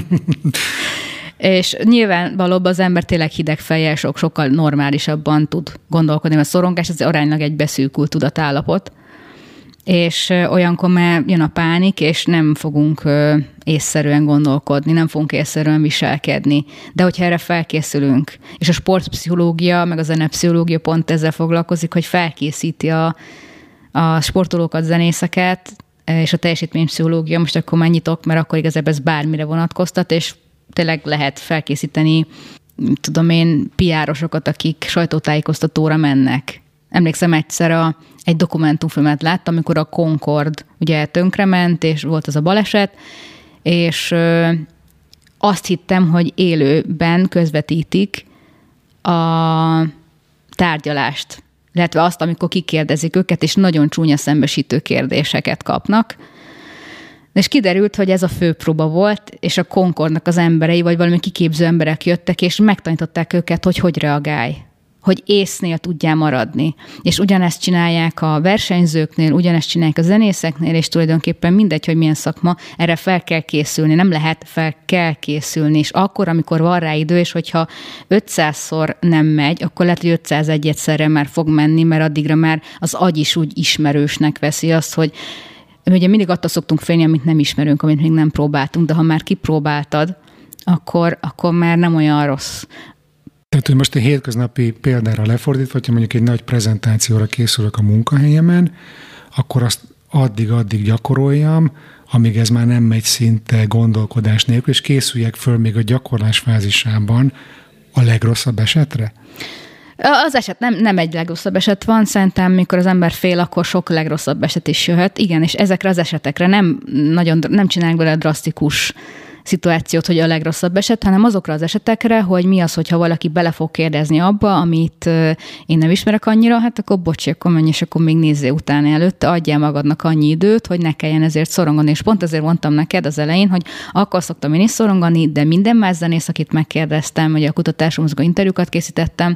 És nyilván valóban az ember tényleg hideg fejjel sok, sokkal normálisabban tud gondolkodni, mert a szorongás az aránylag egy beszűkült tudatállapot, és olyankor már jön a pánik, és nem fogunk észszerűen gondolkodni, nem fogunk észszerűen viselkedni. De hogyha erre felkészülünk, és a sportpszichológia, meg a zenepszichológia pont ezzel foglalkozik, hogy felkészíti a, a sportolókat, zenészeket, és a teljesítménypszichológia, most akkor már nyitok, mert akkor igazából ez bármire vonatkoztat, és tényleg lehet felkészíteni, tudom én, pé er-osokat, akik sajtótájékoztatóra mennek. Emlékszem egyszer a, egy dokumentumfilmet láttam, amikor a Concorde ugye tönkrement, és volt az a baleset, és ö, azt hittem, hogy élőben közvetítik a tárgyalást, illetve azt, amikor kikérdezik őket, és nagyon csúnya szembesítő kérdéseket kapnak. És kiderült, hogy ez a főpróba volt, és a Concorde-nak az emberei, vagy valami kiképző emberek jöttek, és megtanították őket, hogy hogy reagálj. hogy észnél tudjál maradni. És ugyanezt csinálják a versenyzőknél, ugyanezt csinálják a zenészeknél, és tulajdonképpen mindegy, hogy milyen szakma, erre fel kell készülni, nem lehet, fel kell készülni. És akkor, amikor van rá idő, és hogyha ötszázszor nem megy, akkor lehet, hogy ötszázegyszerre már fog menni, mert addigra már az agy is úgy ismerősnek veszi azt, hogy ugye mindig attól szoktunk félni, amit nem ismerünk, amit még nem próbáltunk, de ha már kipróbáltad, akkor, akkor már nem olyan rossz. Tehát, hogy most egy hétköznapi példára lefordítva, hogyha mondjuk egy nagy prezentációra készülök a munkahelyemen, akkor azt addig-addig gyakoroljam, amíg ez már nem megy szinte gondolkodás nélkül, és készüljek föl még a gyakorlás fázisában a legrosszabb esetre? Az eset nem, nem egy legrosszabb eset van, szerintem mikor az ember fél, akkor sok legrosszabb eset is jöhet. Igen, és ezekre az esetekre nem nagyon nem csinálunk bele drasztikus szituációt, hogy a legrosszabb eset, hanem azokra az esetekre, hogy mi az, hogyha valaki bele fog kérdezni abba, amit én nem ismerek annyira, hát akkor bocsi, akkor menj, és akkor még nézzél utána előtte, adjál magadnak annyi időt, hogy ne kelljen ezért szorongani. És pont ezért mondtam neked az elején, hogy akkor szoktam én is szorongani, de minden más zenész, akit megkérdeztem, vagy a kutatásomhoz interjúkat készítettem,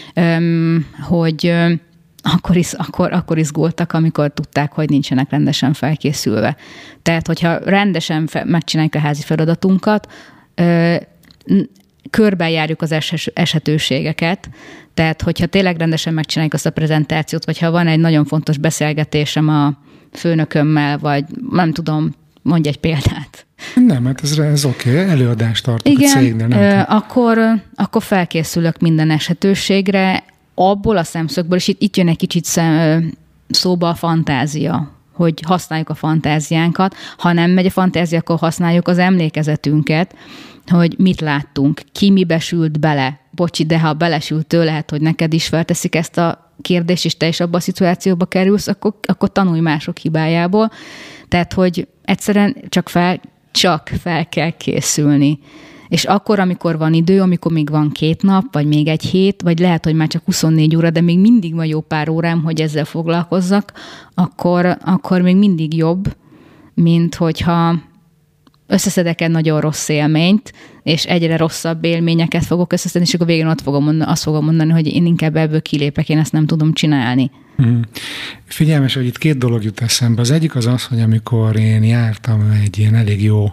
hogy Akkor, is, akkor, akkor izgultak, amikor tudták, hogy nincsenek rendesen felkészülve. Tehát, hogyha rendesen fe, megcsináljuk a házi feladatunkat, ö, körbejárjuk az es- esetőségeket, tehát, hogyha tényleg rendesen megcsináljuk azt a prezentációt, vagy ha van egy nagyon fontos beszélgetésem a főnökömmel, vagy nem tudom, mondj egy példát. Nem, hát ez, ez oké, okay. Előadást tartok igen, a cégnél. Nem ö, akkor, akkor felkészülök minden esetőségre, abból a szemszögből, és itt, itt jön egy kicsit szem, szóba a fantázia, hogy használjuk a fantáziánkat. Ha nem megy a fantázia, akkor használjuk az emlékezetünket, hogy mit láttunk, ki mibe sült bele. Bocsi, de ha belesült tőle, lehet, hogy neked is felteszik ezt a kérdést, és te is abba a szituációba kerülsz, akkor, akkor tanulj mások hibájából. Tehát, hogy egyszerűen csak fel, csak fel kell készülni. És akkor, amikor van idő, amikor még van két nap, vagy még egy hét, vagy lehet, hogy már csak huszonnégy óra, de még mindig van jó pár órám, hogy ezzel foglalkozzak, akkor, akkor még mindig jobb, mint hogyha összeszedek egy nagyon rossz élményt, és egyre rosszabb élményeket fogok összeszedni, és akkor végén ott fogom mondani, azt fogom mondani, hogy én inkább ebből kilépek, én ezt nem tudom csinálni. Hmm. Figyelmes, hogy itt két dolog jut eszembe. Az egyik az az, hogy amikor én jártam egy ilyen elég jó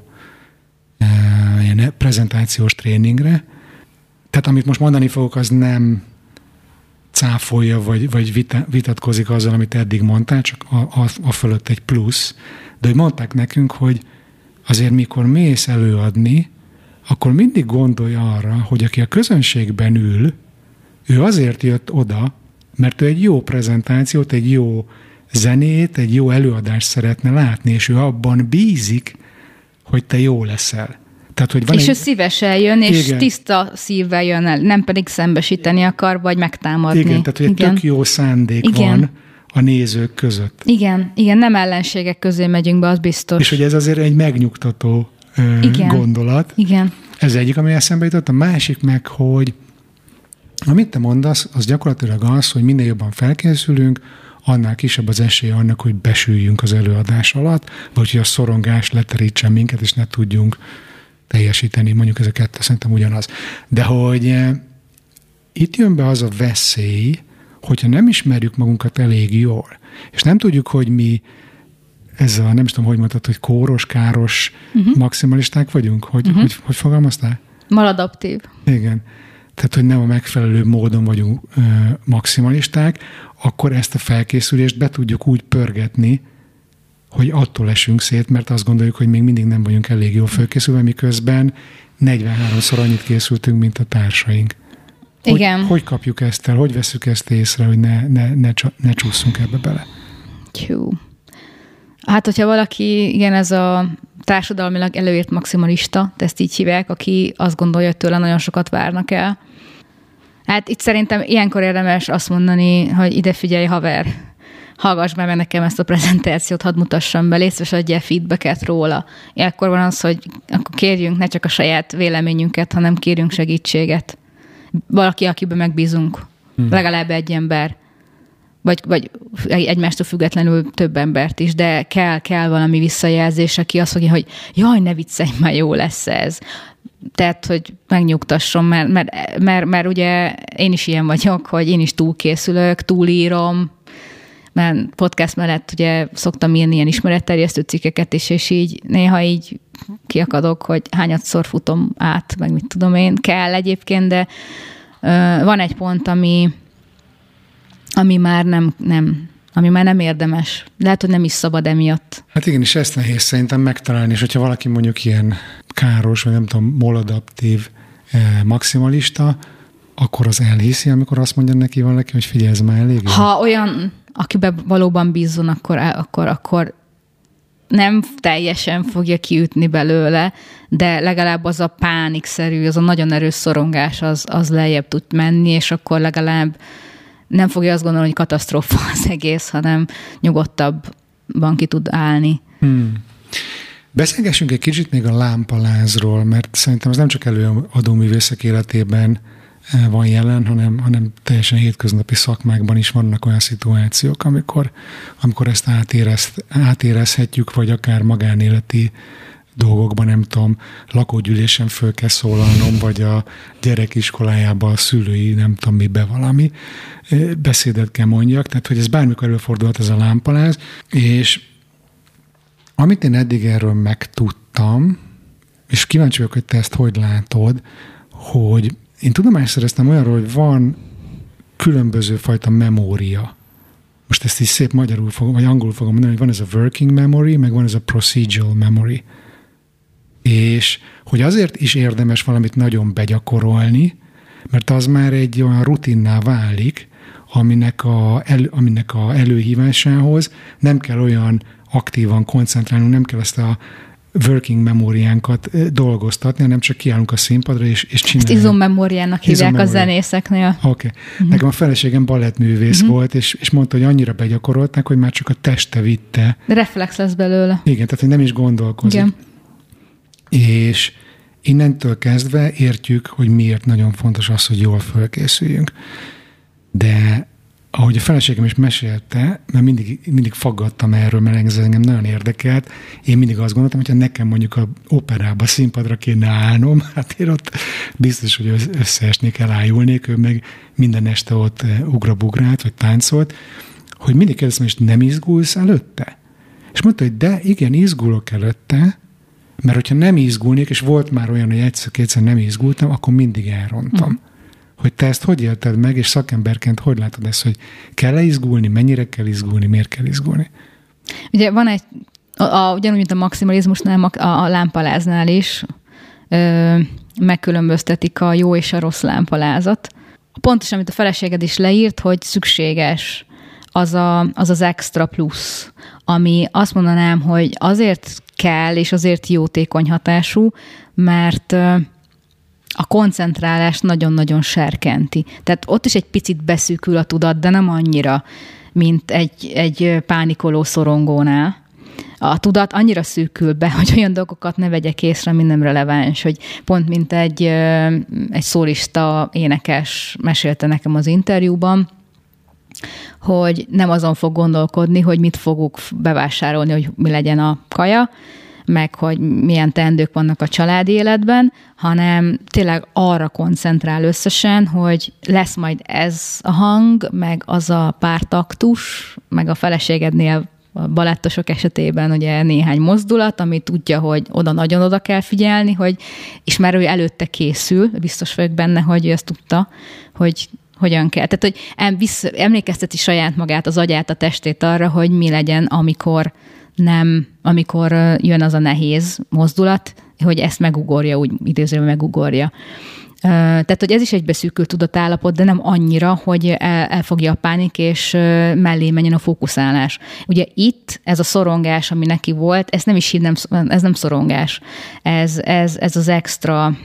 ilyen prezentációs tréningre. Tehát amit most mondani fogok, az nem cáfolja, vagy, vagy vita, vitatkozik azzal, amit eddig mondtál, csak a, a, a fölött egy plusz. De hogy mondták nekünk, hogy azért mikor mész előadni, akkor mindig gondolj arra, hogy aki a közönségben ül, ő azért jött oda, mert ő egy jó prezentációt, egy jó zenét, egy jó előadást szeretne látni, és ő abban bízik, hogy te jó leszel. Tehát, hogy van és egy... ő szívesen jön, és igen. tiszta szívvel jön el, nem pedig szembesíteni akar, vagy megtámadni. Igen, tehát hogy egy igen. tök jó szándék igen. van a nézők között. Igen, igen, nem ellenségek közé megyünk be, az biztos. És hogy ez azért egy megnyugtató igen. gondolat. Igen. Ez egyik, ami eszembe jutott. A másik meg, hogy amit te mondasz, az gyakorlatilag az, hogy minél jobban felkészülünk, annál kisebb az esély annak, hogy besüljünk az előadás alatt, vagy hogy a szorongás leterítsen minket, és ne tudjunk teljesíteni. Mondjuk ez a kettő szerintem ugyanaz. De hogy eh, itt jön be az a veszély, hogyha nem ismerjük magunkat elég jól, és nem tudjuk, hogy mi ez a, nem is tudom, hogy mondtad, hogy kóros, káros uh-huh. maximalisták vagyunk? Hogy, uh-huh. hogy, hogy fogalmaztál? Maladaptív. Igen. Tehát, hogy nem a megfelelő módon vagyunk ö, maximalisták, akkor ezt a felkészülést be tudjuk úgy pörgetni, hogy attól esünk szét, mert azt gondoljuk, hogy még mindig nem vagyunk elég jól felkészülve, miközben negyvenháromszor annyit készültünk, mint a társaink. Hogy, igen. Hogy kapjuk ezt el? Hogy veszük ezt észre, hogy ne, ne, ne, ne csúszunk ebbe bele? Hú. Hát, hogyha valaki, igen, ez a társadalmilag előírt maximalista, ezt így hívják, aki azt gondolja, hogy tőle nagyon sokat várnak el. Hát itt szerintem ilyenkor érdemes azt mondani, hogy ide figyelj, haver, hallgass be, mert nekem ezt a prezentációt hadd mutassam be, légy szíves, adjál feedbacket róla. Ilyenkor van az, hogy akkor kérjünk ne csak a saját véleményünket, hanem kérjünk segítséget. Valaki, akiben megbízunk. Hmm. Legalább egy ember. Vagy, vagy egymástól függetlenül több embert is, de kell, kell valami visszajelzés, aki azt mondja, hogy jaj, ne viccelj, már jó lesz ez. tehát, hogy megnyugtasson, mert, mert, mert, mert ugye én is ilyen vagyok, hogy én is túlkészülök, túlírom, mert podcast mellett ugye szoktam írni ilyen ismeretterjesztő cikkeket is, és így néha így kiakadok, hogy hányadszor futom át, meg mit tudom én, kell egyébként, de uh, van egy pont, ami, ami már nem, nem, ami már nem érdemes. Lehet, hogy nem is szabad emiatt. Hát igen, és ezt nehéz szerintem megtalálni, és hogyha valaki mondjuk ilyen káros, vagy nem tudom, maladaptív eh, maximalista, akkor az elhiszi, amikor azt mondja neki valaki, hogy figyelj, már elég. Ha olyan, akiben valóban bízzon, akkor, akkor, akkor nem teljesen fogja kiütni belőle, de legalább az a pánikszerű, az a nagyon erős szorongás, az, az lejjebb tud menni, és akkor legalább nem fogja azt gondolni, hogy katasztrófa az egész, hanem nyugodtabban ki tud állni. Hmm. Beszélgessünk egy kicsit még a lámpalázról, mert szerintem ez nem csak előadó művészek életében van jelen, hanem, hanem teljesen hétköznapi szakmákban is vannak olyan szituációk, amikor, amikor ezt átérez, átérezhetjük, vagy akár magánéleti dolgokban, nem tudom, lakógyűlésen föl kell szólalnom, vagy a gyerekiskolájában a szülői, nem tudom mibe valami beszédet kell mondjak, tehát hogy ez bármikor előfordulhat ez a lámpaláz, és amit én eddig erről megtudtam, és kíváncsi vagyok, hogy te ezt hogy látod, hogy én tudomást szereztem olyanról, hogy van különböző fajta memória. Most ezt is szép magyarul fogom, vagy angolul fogom mondani, hogy van ez a working memory, meg van ez a procedural memory. És hogy azért is érdemes valamit nagyon begyakorolni, mert az már egy olyan rutinná válik, aminek a, el, aminek a előhívásához nem kell olyan aktívan koncentrálnunk, nem kell ezt a working memóriánkat dolgoztatni, hanem csak kiállunk a színpadra, és, és csinálunk. Ezt izommemóriának hívják a zenészeknél. Oké. Okay. Uh-huh. Nekem a feleségem balettművész uh-huh. volt, és, és mondta, hogy annyira begyakorolták, hogy már csak a teste vitte. De reflex lesz belőle. Igen, tehát hogy nem is gondolkozik. Igen. És innentől kezdve értjük, hogy miért nagyon fontos az, hogy jól fölkészüljünk. De ahogy a feleségem is mesélte, mert mindig, mindig faggattam erről, mert ez engem nagyon érdekelt, én mindig azt gondoltam, hogyha nekem mondjuk a operába, színpadra kéne állnom, hát én ott biztos, hogy összeesnék, elájulnék, ő meg minden este ott ugrabugrált, vagy táncolt, hogy mindig kérdeztem, hogy nem izgulsz előtte? És mondta, hogy de igen, izgulok előtte, mert hogyha nem izgulnék, és volt már olyan, hogy egyszer-kétszer nem izgultam, akkor mindig elrontam. Mm. Hogy te ezt hogy élted meg, és szakemberként hogy látod ezt, hogy kell-e izgulni, mennyire kell izgulni, miért kell izgulni? Ugye van egy, a, a, ugyanúgy, mint a maximalizmusnál, a, a lámpaláznál is ö, megkülönböztetik a jó és a rossz lámpalázat. Pontosan, amit a feleséged is leírt, hogy szükséges az a, az, az extra plusz, ami azt mondanám, hogy azért kell, és azért jótékony hatású, mert a koncentrálást nagyon-nagyon serkenti. Tehát ott is egy picit beszűkül a tudat, de nem annyira, mint egy, egy pánikoló szorongónál. A tudat annyira szűkül be, hogy olyan dolgokat ne vegyek észre, ami nem releváns, hogy pont mint egy, egy szólista énekes mesélte nekem az interjúban, hogy nem azon fog gondolkodni, hogy mit fogok bevásárolni, hogy mi legyen a kaja, meg hogy milyen teendők vannak a családi életben, hanem tényleg arra koncentrál összesen, hogy lesz majd ez a hang, meg az a pár taktus, meg a feleségednél a balettosok esetében ugye néhány mozdulat, ami tudja, hogy oda nagyon oda kell figyelni, hogy, és már ő előtte készül, biztos vagyok benne, hogy ő ezt tudta, hogy hogyan kell. Tehát, hogy emlékezteti saját magát, az agyát, a testét arra, hogy mi legyen, amikor nem, amikor jön az a nehéz mozdulat, hogy ezt megugorja, úgy idézőben megugorja. Tehát, hogy ez is egy beszűkült tudatállapot, de nem annyira, hogy el, elfogja a pánik, és mellé menjen a fókuszálás. Ugye itt ez a szorongás, ami neki volt, ez nem is hív, nem, ez nem szorongás. Ez, ez, ez az extra,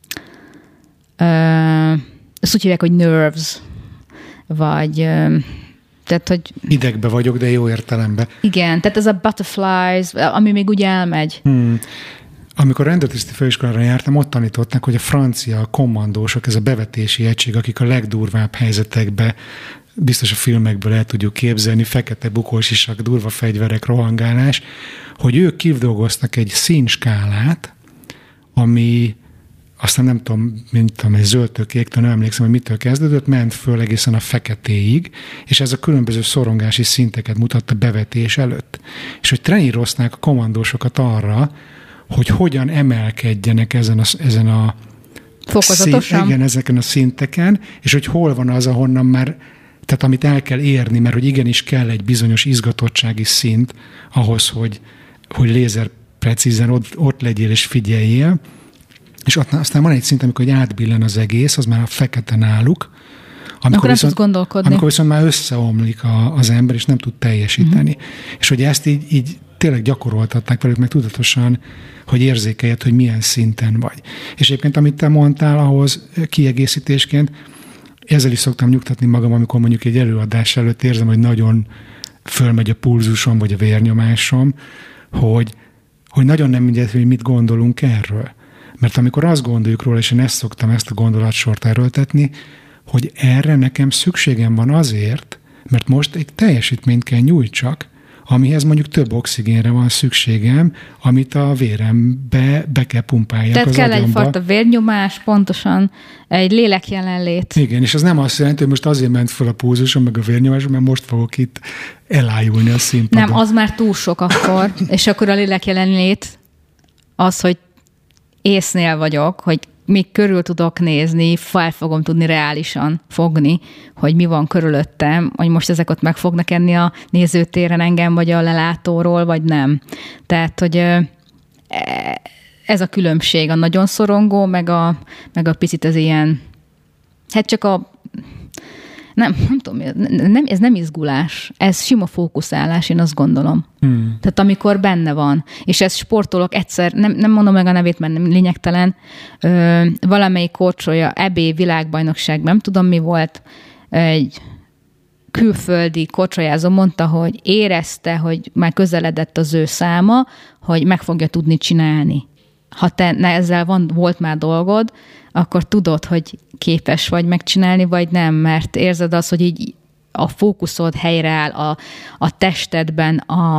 ezt úgy hívják, hogy nerves, vagy tehát, hogy... Idegbe vagyok, de jó értelemben. Igen, tehát ez a butterflies, ami még úgy elmegy. Hmm. Amikor rendőrtiszti főiskolára jártam, ott tanították, hogy a francia kommandósok, ez a bevetési egység, akik a legdurvább helyzetekbe, biztos a filmekből el tudjuk képzelni, fekete bukósisak, durva fegyverek, rohangálás, hogy ők kidolgoztak egy színskálát, ami aztán nem tudom, mint tudom, egy zöldtől kéktől, nem emlékszem, hogy mitől kezdődött, ment föl egészen a feketéig, és ez a különböző szorongási szinteket mutatta bevetés előtt. És hogy trenírozták a kommandósokat arra, hogy hogyan emelkedjenek ezen a, ezen a fokozatosan. Szín, igen, ezeken a szinteken, és hogy hol van az, ahonnan már, tehát amit el kell érni, mert hogy igenis kell egy bizonyos izgatottsági szint ahhoz, hogy, hogy lézer precízen ott, ott legyél és figyeljél, és aztán van egy szint, amikor átbillen az egész, az már a fekete náluk, amikor viszont, gondolkodni. amikor viszont már összeomlik a, az ember, és nem tud teljesíteni. Uh-huh. És hogy ezt így, így tényleg gyakoroltatták velük, meg tudatosan, hogy érzékeljed, hogy milyen szinten vagy. És egyébként, amit te mondtál, ahhoz kiegészítésként, ezzel is szoktam nyugtatni magam, amikor mondjuk egy előadás előtt érzem, hogy nagyon fölmegy a pulzusom, vagy a vérnyomásom, hogy, hogy nagyon nem mindegy, hogy mit gondolunk erről. Mert amikor azt gondoljuk róla, és én ezt szoktam, ezt a gondolatsort erőltetni, hogy erre nekem szükségem van azért, mert most egy teljesítményt kell nyújtsak, amihez mondjuk több oxigénre van szükségem, amit a vérembe be kell pumpáljak Tehát az kell agyamba. egyfajta vérnyomás, pontosan egy lélekjelenlét. Igen, és az nem azt jelenti, hogy most azért ment fel a pulzusom, meg a vérnyomásom, mert most fogok itt elájulni a színpadon. Nem, az már túl sok akkor, és akkor a lélekjelenlét az, hogy észnél vagyok, hogy még körül tudok nézni, fel fogom tudni reálisan fogni, hogy mi van körülöttem, hogy most ezek ott meg fognak enni a nézőtéren engem, vagy a lelátóról, vagy nem. Tehát, hogy ez a különbség, a nagyon szorongó, meg a, meg a picit az ilyen, hát csak a nem, nem tudom, nem, ez nem izgulás, ez sima fókuszálás, én azt gondolom. Hmm. Tehát amikor benne van, és ez sportolók egyszer, nem, nem mondom meg a nevét, mert nem lényegtelen, ö, valamelyik korcsolya, é bé világbajnokság, nem tudom mi volt, egy külföldi korcsolyázó mondta, hogy érezte, hogy már közeledett az ő száma, hogy meg fogja tudni csinálni. Ha te ezzel van, volt már dolgod, akkor tudod, hogy képes vagy megcsinálni, vagy nem, mert érzed azt, hogy így a fókuszod helyreáll, a, a testedben, a,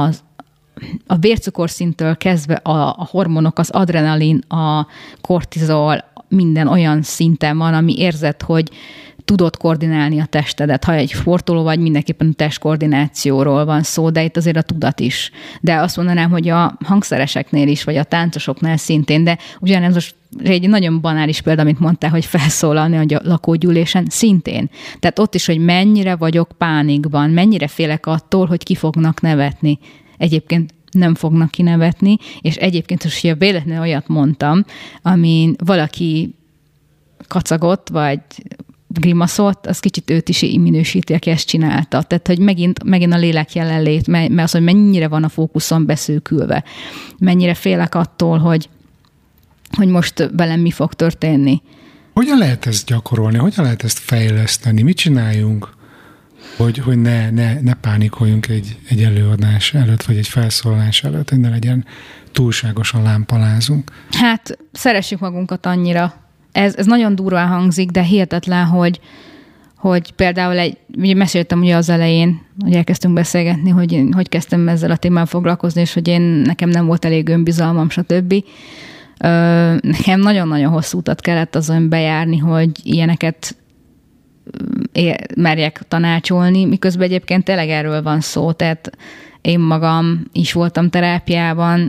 a vércukorszintől kezdve a, a hormonok, az adrenalin, a kortizol, minden olyan szinten van, ami érzed, hogy tudod koordinálni a testedet. Ha egy sportoló vagy, mindenképpen a testkoordinációról van szó, de itt azért a tudat is. De azt mondanám, hogy a hangszereseknél is, vagy a táncosoknál szintén, de ugyanez most egy nagyon banális példa, amit mondtál, hogy felszólalni a lakógyűlésen, szintén. Tehát ott is, hogy mennyire vagyok pánikban, mennyire félek attól, hogy ki fognak nevetni. Egyébként nem fognak kinevetni, és egyébként, hogy a véletlenül olyat mondtam, amin valaki kacagott, vagy grimaszolt, az kicsit őt is minősíti, aki ezt csinálta. Tehát, hogy megint, megint a lélek jelenlét, mert az, hogy mennyire van a fókuszon beszűkülve. Mennyire félek attól, hogy, hogy most velem mi fog történni. Hogyan lehet ezt gyakorolni? Hogyan lehet ezt fejleszteni? Mit csináljunk, hogy, hogy ne, ne, ne pánikoljunk egy, egy előadás előtt, vagy egy felszólalás előtt, hogy ne legyen túlságosan lámpalázunk? Hát, szeressük magunkat annyira. Ez, ez nagyon durván hangzik, de hihetetlen, hogy, hogy például egy, ugye meséltem ugye az elején, hogy elkezdtünk beszélgetni, hogy hogy kezdtem ezzel a témával foglalkozni, és hogy én, nekem nem volt elég önbizalmam, stb. Ö, nekem nagyon-nagyon hosszú utat kellett azon bejárni, hogy ilyeneket merjek tanácsolni, miközben egyébként tényleg erről van szó, tehát én magam is voltam terápiában,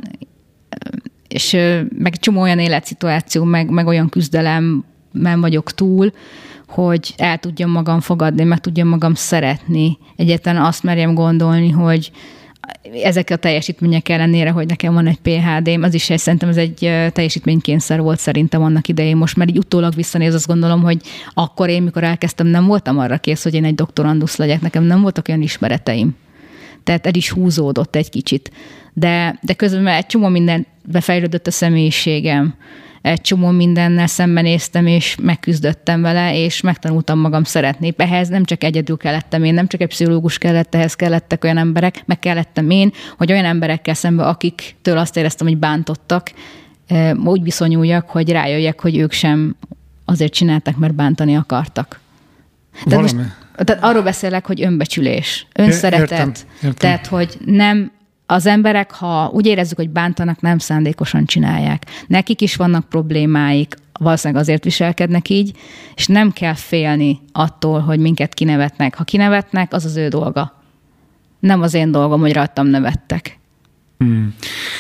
és meg egy csomó olyan életszituáció, meg, meg olyan küzdelemben vagyok túl, hogy el tudjam magam fogadni, meg tudjam magam szeretni. Egyáltalán azt merjem gondolni, hogy ezek a teljesítmények ellenére, hogy nekem van egy pé há dém, az is egy, szerintem ez egy teljesítménykényszer volt szerintem annak idején. Most már így utólag visszanéz, azt gondolom, hogy akkor én, mikor elkezdtem, nem voltam arra kész, hogy én egy doktorandusz legyek. Nekem nem voltak olyan ismereteim. Tehát el is húzódott egy kicsit. De, de közben egy csomó minden befejlődött a személyiségem. Egy csomó mindennel szembenéztem, és megküzdöttem vele, és megtanultam magam szeretni. Ehhez nem csak egyedül kellettem én, nem csak egy pszichológus kellett, ehhez kellettek olyan emberek, meg kellettem én, hogy olyan emberekkel szemben, akiktől azt éreztem, hogy bántottak, úgy viszonyuljak, hogy rájöjjek, hogy ők sem azért csináltak, mert bántani akartak. De most, tehát arról beszélek, hogy önbecsülés, önszeretet. Értem, értem. Tehát, hogy nem az emberek, ha úgy érezzük, hogy bántanak, nem szándékosan csinálják. Nekik is vannak problémáik, valószínűleg azért viselkednek így, és nem kell félni attól, hogy minket kinevetnek. Ha kinevetnek, az az ő dolga. Nem az én dolgom, hogy rajtam nevettek. Hmm.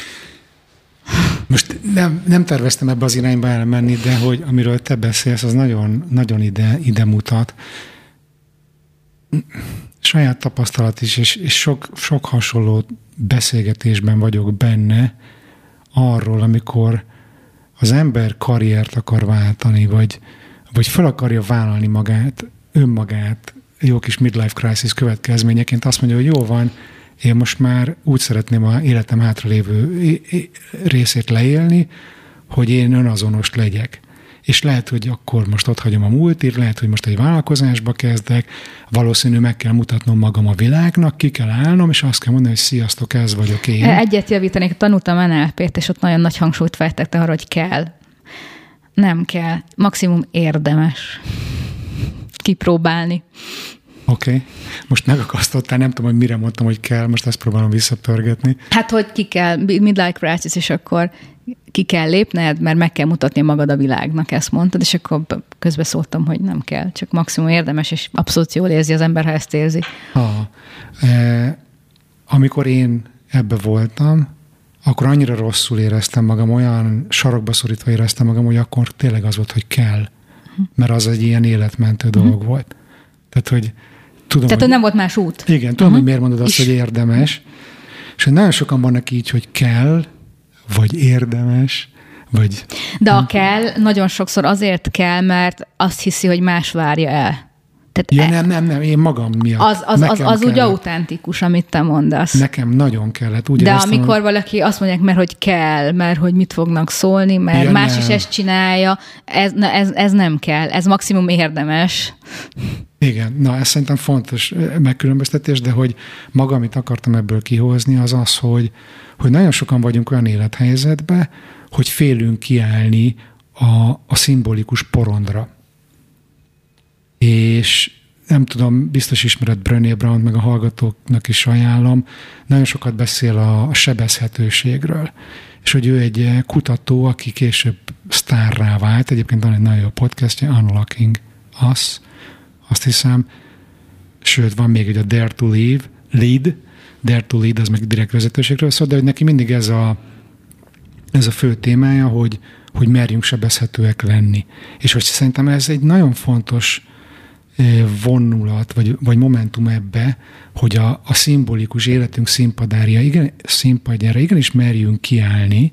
Most nem, nem terveztem ebbe az irányba elmenni, de hogy amiről te beszélsz, az nagyon, nagyon ide, ide mutat. Saját tapasztalat is, és, és sok, sok hasonló beszélgetésben vagyok benne arról, amikor az ember karriert akar váltani, vagy, vagy fel akarja vállalni magát, önmagát, jó kis midlife crisis következményeként, azt mondja, hogy jó van, én most már úgy szeretném az életem hátralévő részét leélni, hogy én önazonos legyek. És lehet, hogy akkor most ott hagyom a múltit, lehet, hogy most egy vállalkozásba kezdek, valószínű meg kell mutatnom magam a világnak, ki kell állnom, és azt kell mondani, hogy sziasztok, ez vagyok én. Egyet javítanék, tanultam en el pét, és ott nagyon nagy hangsúlyt fektettek arra, hogy kell. Nem kell. Maximum érdemes kipróbálni. Oké. Okay. Most megakasztottál, nem tudom, hogy mire mondtam, hogy kell, most ezt próbálom visszapörgetni. Hát, hogy ki kell, midlife crisis, és akkor ki kell lépned, mert meg kell mutatni magad a világnak, ezt mondtad, és akkor közben szóltam, hogy nem kell, csak maximum érdemes, és abszolút jól érzi az ember, ha ezt érzi. Ha, e, amikor én ebbe voltam, akkor annyira rosszul éreztem magam, olyan sarokba szorítva éreztem magam, hogy akkor tényleg az volt, hogy kell, mert az egy ilyen életmentő dolog uh-huh. volt. Tehát, hogy tudom, Tehát, hogy nem volt más út. Igen, tudom, uh-huh. hogy miért mondod azt, is. Hogy érdemes, és hogy nagyon sokan vannak így, hogy kell, vagy érdemes, vagy... De a kell, nagyon sokszor azért kell, mert azt hiszi, hogy más várja el. Tehát ja, nem, nem, nem, én magam miatt. Az, az, az, az úgy autentikus, amit te mondasz. Nekem nagyon kellett. Úgy De éreztem, amikor hogy... valaki azt mondják, mert hogy kell, mert hogy mit fognak szólni, mert ja, más nem. is ezt csinálja, ez, na, ez, ez nem kell, ez maximum érdemes. Igen, na ez szerintem fontos megkülönböztetés, de hogy maga, amit akartam ebből kihozni, az az, hogy, hogy nagyon sokan vagyunk olyan élethelyzetben, hogy félünk kiállni a, a szimbolikus porondra. És nem tudom, biztos ismered Brené Brown, meg a hallgatóknak is ajánlom, nagyon sokat beszél a, a sebezhetőségről. És hogy ő egy kutató, aki később sztárrá vált, egyébként van egy nagyon jó podcastja, Unlocking Us, azt hiszem, sőt, van még egy a Dare to Leave, Lead, Dare to Lead, az meg direkt vezetőségről szól, de hogy neki mindig ez a, ez a fő témája, hogy, hogy merjünk sebezhetőek lenni. És hogy szerintem ez egy nagyon fontos vonulat, vagy, vagy momentum ebbe, hogy a, a szimbolikus életünk színpadárja, igen, színpadjára igenis merjünk kiállni,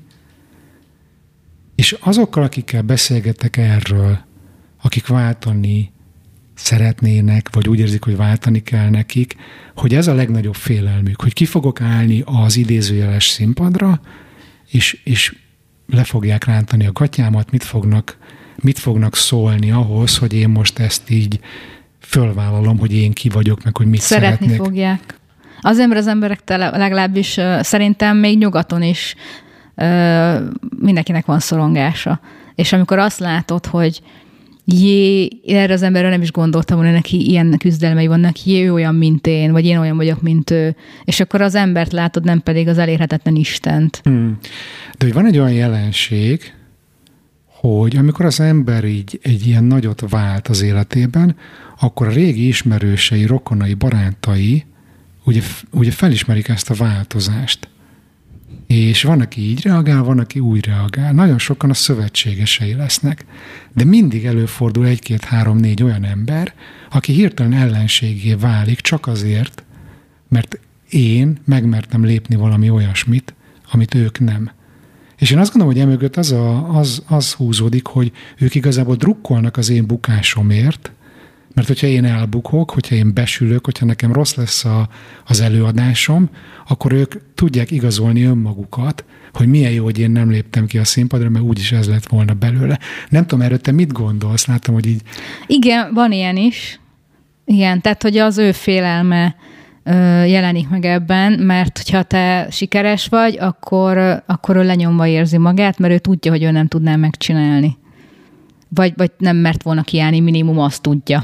és azokkal, akikkel beszélgetek erről, akik váltani szeretnének, vagy úgy érzik, hogy váltani kell nekik, hogy ez a legnagyobb félelmük, hogy ki fogok állni az idézőjeles színpadra, és, és le fogják rántani a gatyámat, mit fognak, mit fognak szólni ahhoz, hogy én most ezt így fölvállalom, hogy én ki vagyok, meg hogy mit Szeretni szeretnék. Szeretni fogják. Azért, mert az emberek tele, legalábbis uh, szerintem még nyugaton is uh, mindenkinek van szorongása. És amikor azt látod, hogy jé, erre az emberre nem is gondoltam volna, neki ilyen küzdelmei vannak, jé, ő olyan, mint én, vagy én olyan vagyok, mint ő. És akkor az embert látod, nem pedig az elérhetetlen Istent. Hmm. De hogy van egy olyan jelenség, hogy amikor az ember így egy ilyen nagyot vált az életében, akkor a régi ismerősei, rokonai, barátai ugye, ugye felismerik ezt a változást. És van, aki így reagál, van, aki úgy reagál. Nagyon sokan a szövetségesei lesznek. De mindig előfordul egy-két-három-négy olyan ember, aki hirtelen ellenségé válik csak azért, mert én megmertem lépni valami olyasmit, amit ők nem. És én azt gondolom, hogy emögött az, a, az, az húzódik, hogy ők igazából drukkolnak az én bukásomért, mert hogyha én elbukok, hogyha én besülök, hogyha nekem rossz lesz a, az előadásom, akkor ők tudják igazolni önmagukat, hogy milyen jó, hogy én nem léptem ki a színpadra, mert úgyis ez lett volna belőle. Nem tudom, erről te mit gondolsz? Látom, hogy így... Igen, van ilyen is. Igen, tehát, hogy az ő félelme jelenik meg ebben, mert hogyha te sikeres vagy, akkor, akkor ő lenyomva érzi magát, mert ő tudja, hogy ő nem tudná megcsinálni. Vagy, vagy nem mert volna kiállni, minimum azt tudja.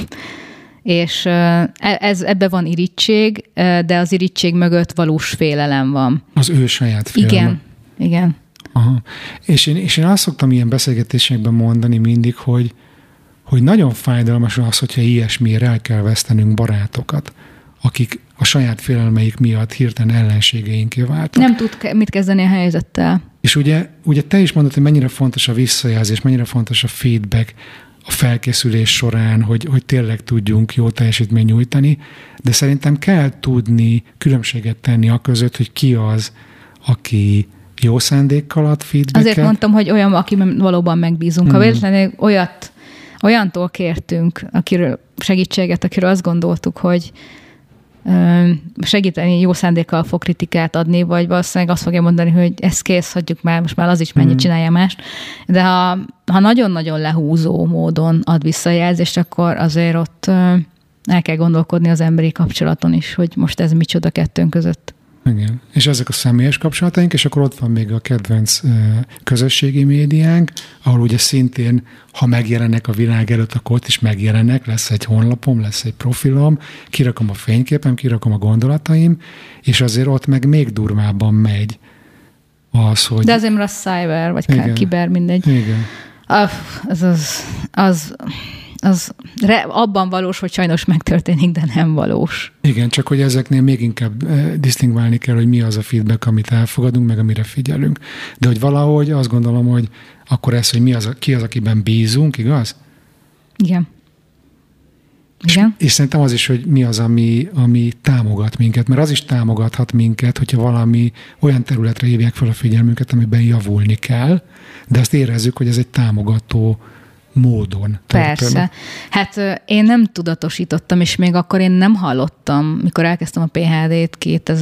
És ez, ebbe van irítség, de az irítség mögött valós félelem van. Az ő saját félelem. Igen, igen. Aha. És, én, és én azt szoktam ilyen beszélgetésekben mondani mindig, hogy, hogy nagyon fájdalmas az, hogyha ilyesmiért el kell vesztenünk barátokat, akik a saját félelmeik miatt hirtelen ellenségeinké váltak. Nem tud mit kezdeni a helyzettel. És ugye, ugye te is mondod, hogy mennyire fontos a visszajelzés, mennyire fontos a feedback a felkészülés során, hogy, hogy tényleg tudjunk jó teljesítményt nyújtani, de szerintem kell tudni különbséget tenni a között, hogy ki az, aki jó szándékkal ad feedbacket. Azért mondtam, hogy olyan, akiben valóban megbízunk. Hmm. Ha véletlenül olyat, olyantól kértünk, akiről segítséget, akiről azt gondoltuk, hogy segíteni, jó szándékkal fog kritikát adni, vagy valószínűleg azt fogja mondani, hogy ez kész, hagyjuk már, most már az is mennyit csinálja mást. De ha, ha nagyon-nagyon lehúzó módon ad visszajelzést, akkor azért ott el kell gondolkodni az emberi kapcsolaton is, hogy most ez micsoda kettőnk között. Igen. És ezek a személyes kapcsolataink, és akkor ott van még a kedvenc közösségi médiánk, ahol ugye szintén, ha megjelennek a világ előtt, akkor ott is megjelennek, lesz egy honlapom, lesz egy profilom, kirakom a fényképem, kirakom a gondolataim, és azért ott meg még durvábban megy az, hogy... De azért, mert a cyber, vagy igen. kiber, mindegy. Igen. Az, az, az, az re, abban valós, hogy sajnos megtörténik, de nem valós. Igen, csak hogy ezeknél még inkább eh, disztingválni kell, hogy mi az a feedback, amit elfogadunk, meg amire figyelünk. De hogy valahogy azt gondolom, hogy akkor ez, hogy mi az, ki az, akiben bízunk, igaz? Igen. Igen. És, és szerintem az is, hogy mi az, ami, ami támogat minket, mert az is támogathat minket, hogyha valami olyan területre hívják fel a figyelmünket, amiben javulni kell, de azt érezzük, hogy ez egy támogató módon. Persze. Hát én nem tudatosítottam, és még akkor én nem hallottam, mikor elkezdtem a pé há dét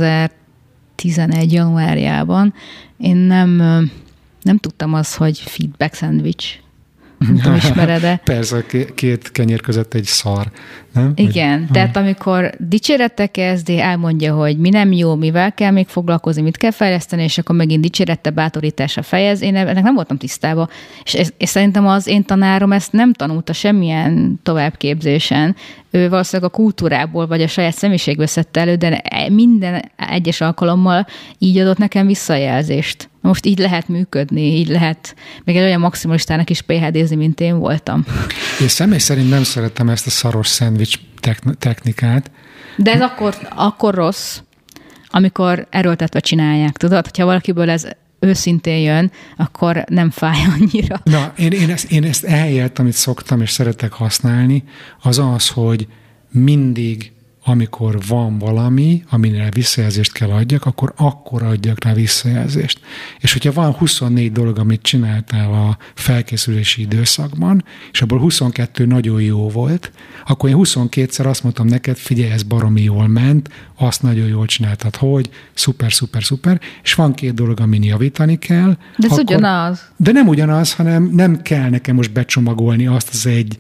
kétezer-tizenegy januárjában, én nem, nem tudtam az, hogy feedback szendvics. Nem tudom, ismered-e? Persze, két kenyér között egy szar. Nem? Igen, hogy, tehát amikor dicsérettel kezdi, elmondja, hogy mi nem jó, mivel kell még foglalkozni, mit kell fejleszteni, és akkor megint dicsérettel bátorításra fejez. Én ennek nem voltam tisztában. És, és szerintem az én tanárom ezt nem tanulta semmilyen továbbképzésen. Ő valószínűleg a kultúrából, vagy a saját személyiségből szedte elő, de minden egyes alkalommal így adott nekem visszajelzést. Most így lehet működni, így lehet még egy olyan maximalistának is pé há dézni, mint én voltam. Én személy szerint nem szeretem ezt a szaros szendvics technikát. De ez akkor, akkor rossz, amikor erőltetve csinálják. Tudod, hogyha valakiből ez őszintén jön, akkor nem fáj annyira. Na, én, én, ezt, én ezt eljelt, amit szoktam és szeretek használni, az az, hogy mindig, amikor van valami, aminek visszajelzést kell adjak, akkor akkor adjak rá visszajelzést. És hogyha van huszonnégy dolog, amit csináltál a felkészülési időszakban, és abból huszonkettő nagyon jó volt, akkor én huszonkétszer azt mondtam neked, figyelj, ez baromi jól ment, azt nagyon jól csináltad, hogy szuper, szuper, szuper, és van két dolog, amin javítani kell. De ez akkor, ugyanaz. De nem ugyanaz, hanem nem kell nekem most becsomagolni azt az egy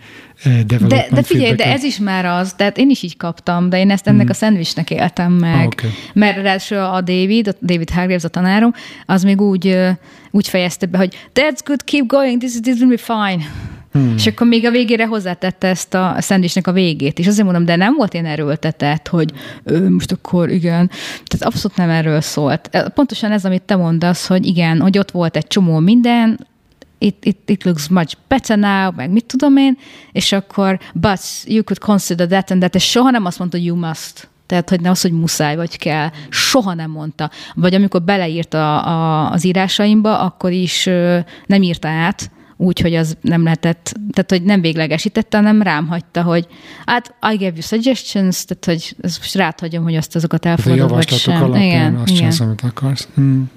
De, de figyelj, de ez is már az, tehát én is így kaptam, de én ezt ennek hmm. a szendvicsnek éltem meg. Ah, okay. Mert ráadásul a David, a David Hargraves, a tanárom, az még úgy, úgy fejezte be, hogy that's good, keep going, this, this will be fine. Hmm. És akkor még a végére hozzátette ezt a szendvicsnek a végét. És azért mondom, de nem volt én erőltetett, hogy most akkor igen. Tehát abszolút nem erről szólt. Pontosan ez, amit te mondasz, hogy igen, hogy ott volt egy csomó minden, It, it, it looks much better now, meg mit tudom én, és akkor but you could consider that and that, és soha nem azt mondta, you must. Tehát, hogy nem az, hogy muszáj vagy kell. Soha nem mondta. Vagy amikor beleírta a, az írásaimba, akkor is ö, nem írta át, úgy, hogy az nem lehetett, tehát, hogy nem véglegesítette, hanem rám hagyta, hogy hát I gave you suggestions, tehát, hogy ez most rád hagyom, hogy azt azokat elfogadod, vagy sem. Javaslatok alapján igen, azt csinálsz, amit akarsz. Hmm.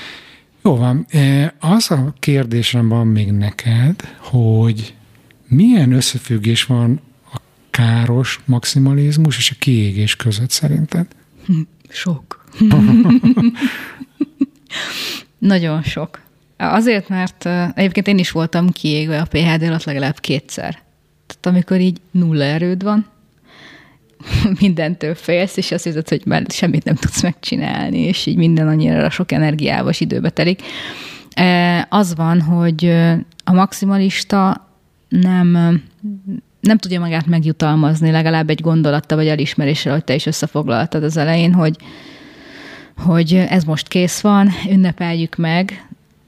Jó van. Az a kérdésem van még neked, hogy milyen összefüggés van a káros maximalizmus és a kiégés között szerinted? Sok. Nagyon sok. Azért, mert egyébként én is voltam kiégve a pé há dé alatt legalább kétszer. Tehát amikor így nulla erőd van, mindentől félsz, és azt hiszed, hogy már semmit nem tudsz megcsinálni, és így minden annyira sok energiával és időbe telik. Az van, hogy a maximalista nem, nem tudja magát megjutalmazni, legalább egy gondolattal vagy elismeréssel, hogy te is összefoglaltad az elején, hogy, hogy ez most kész van, ünnepeljük meg,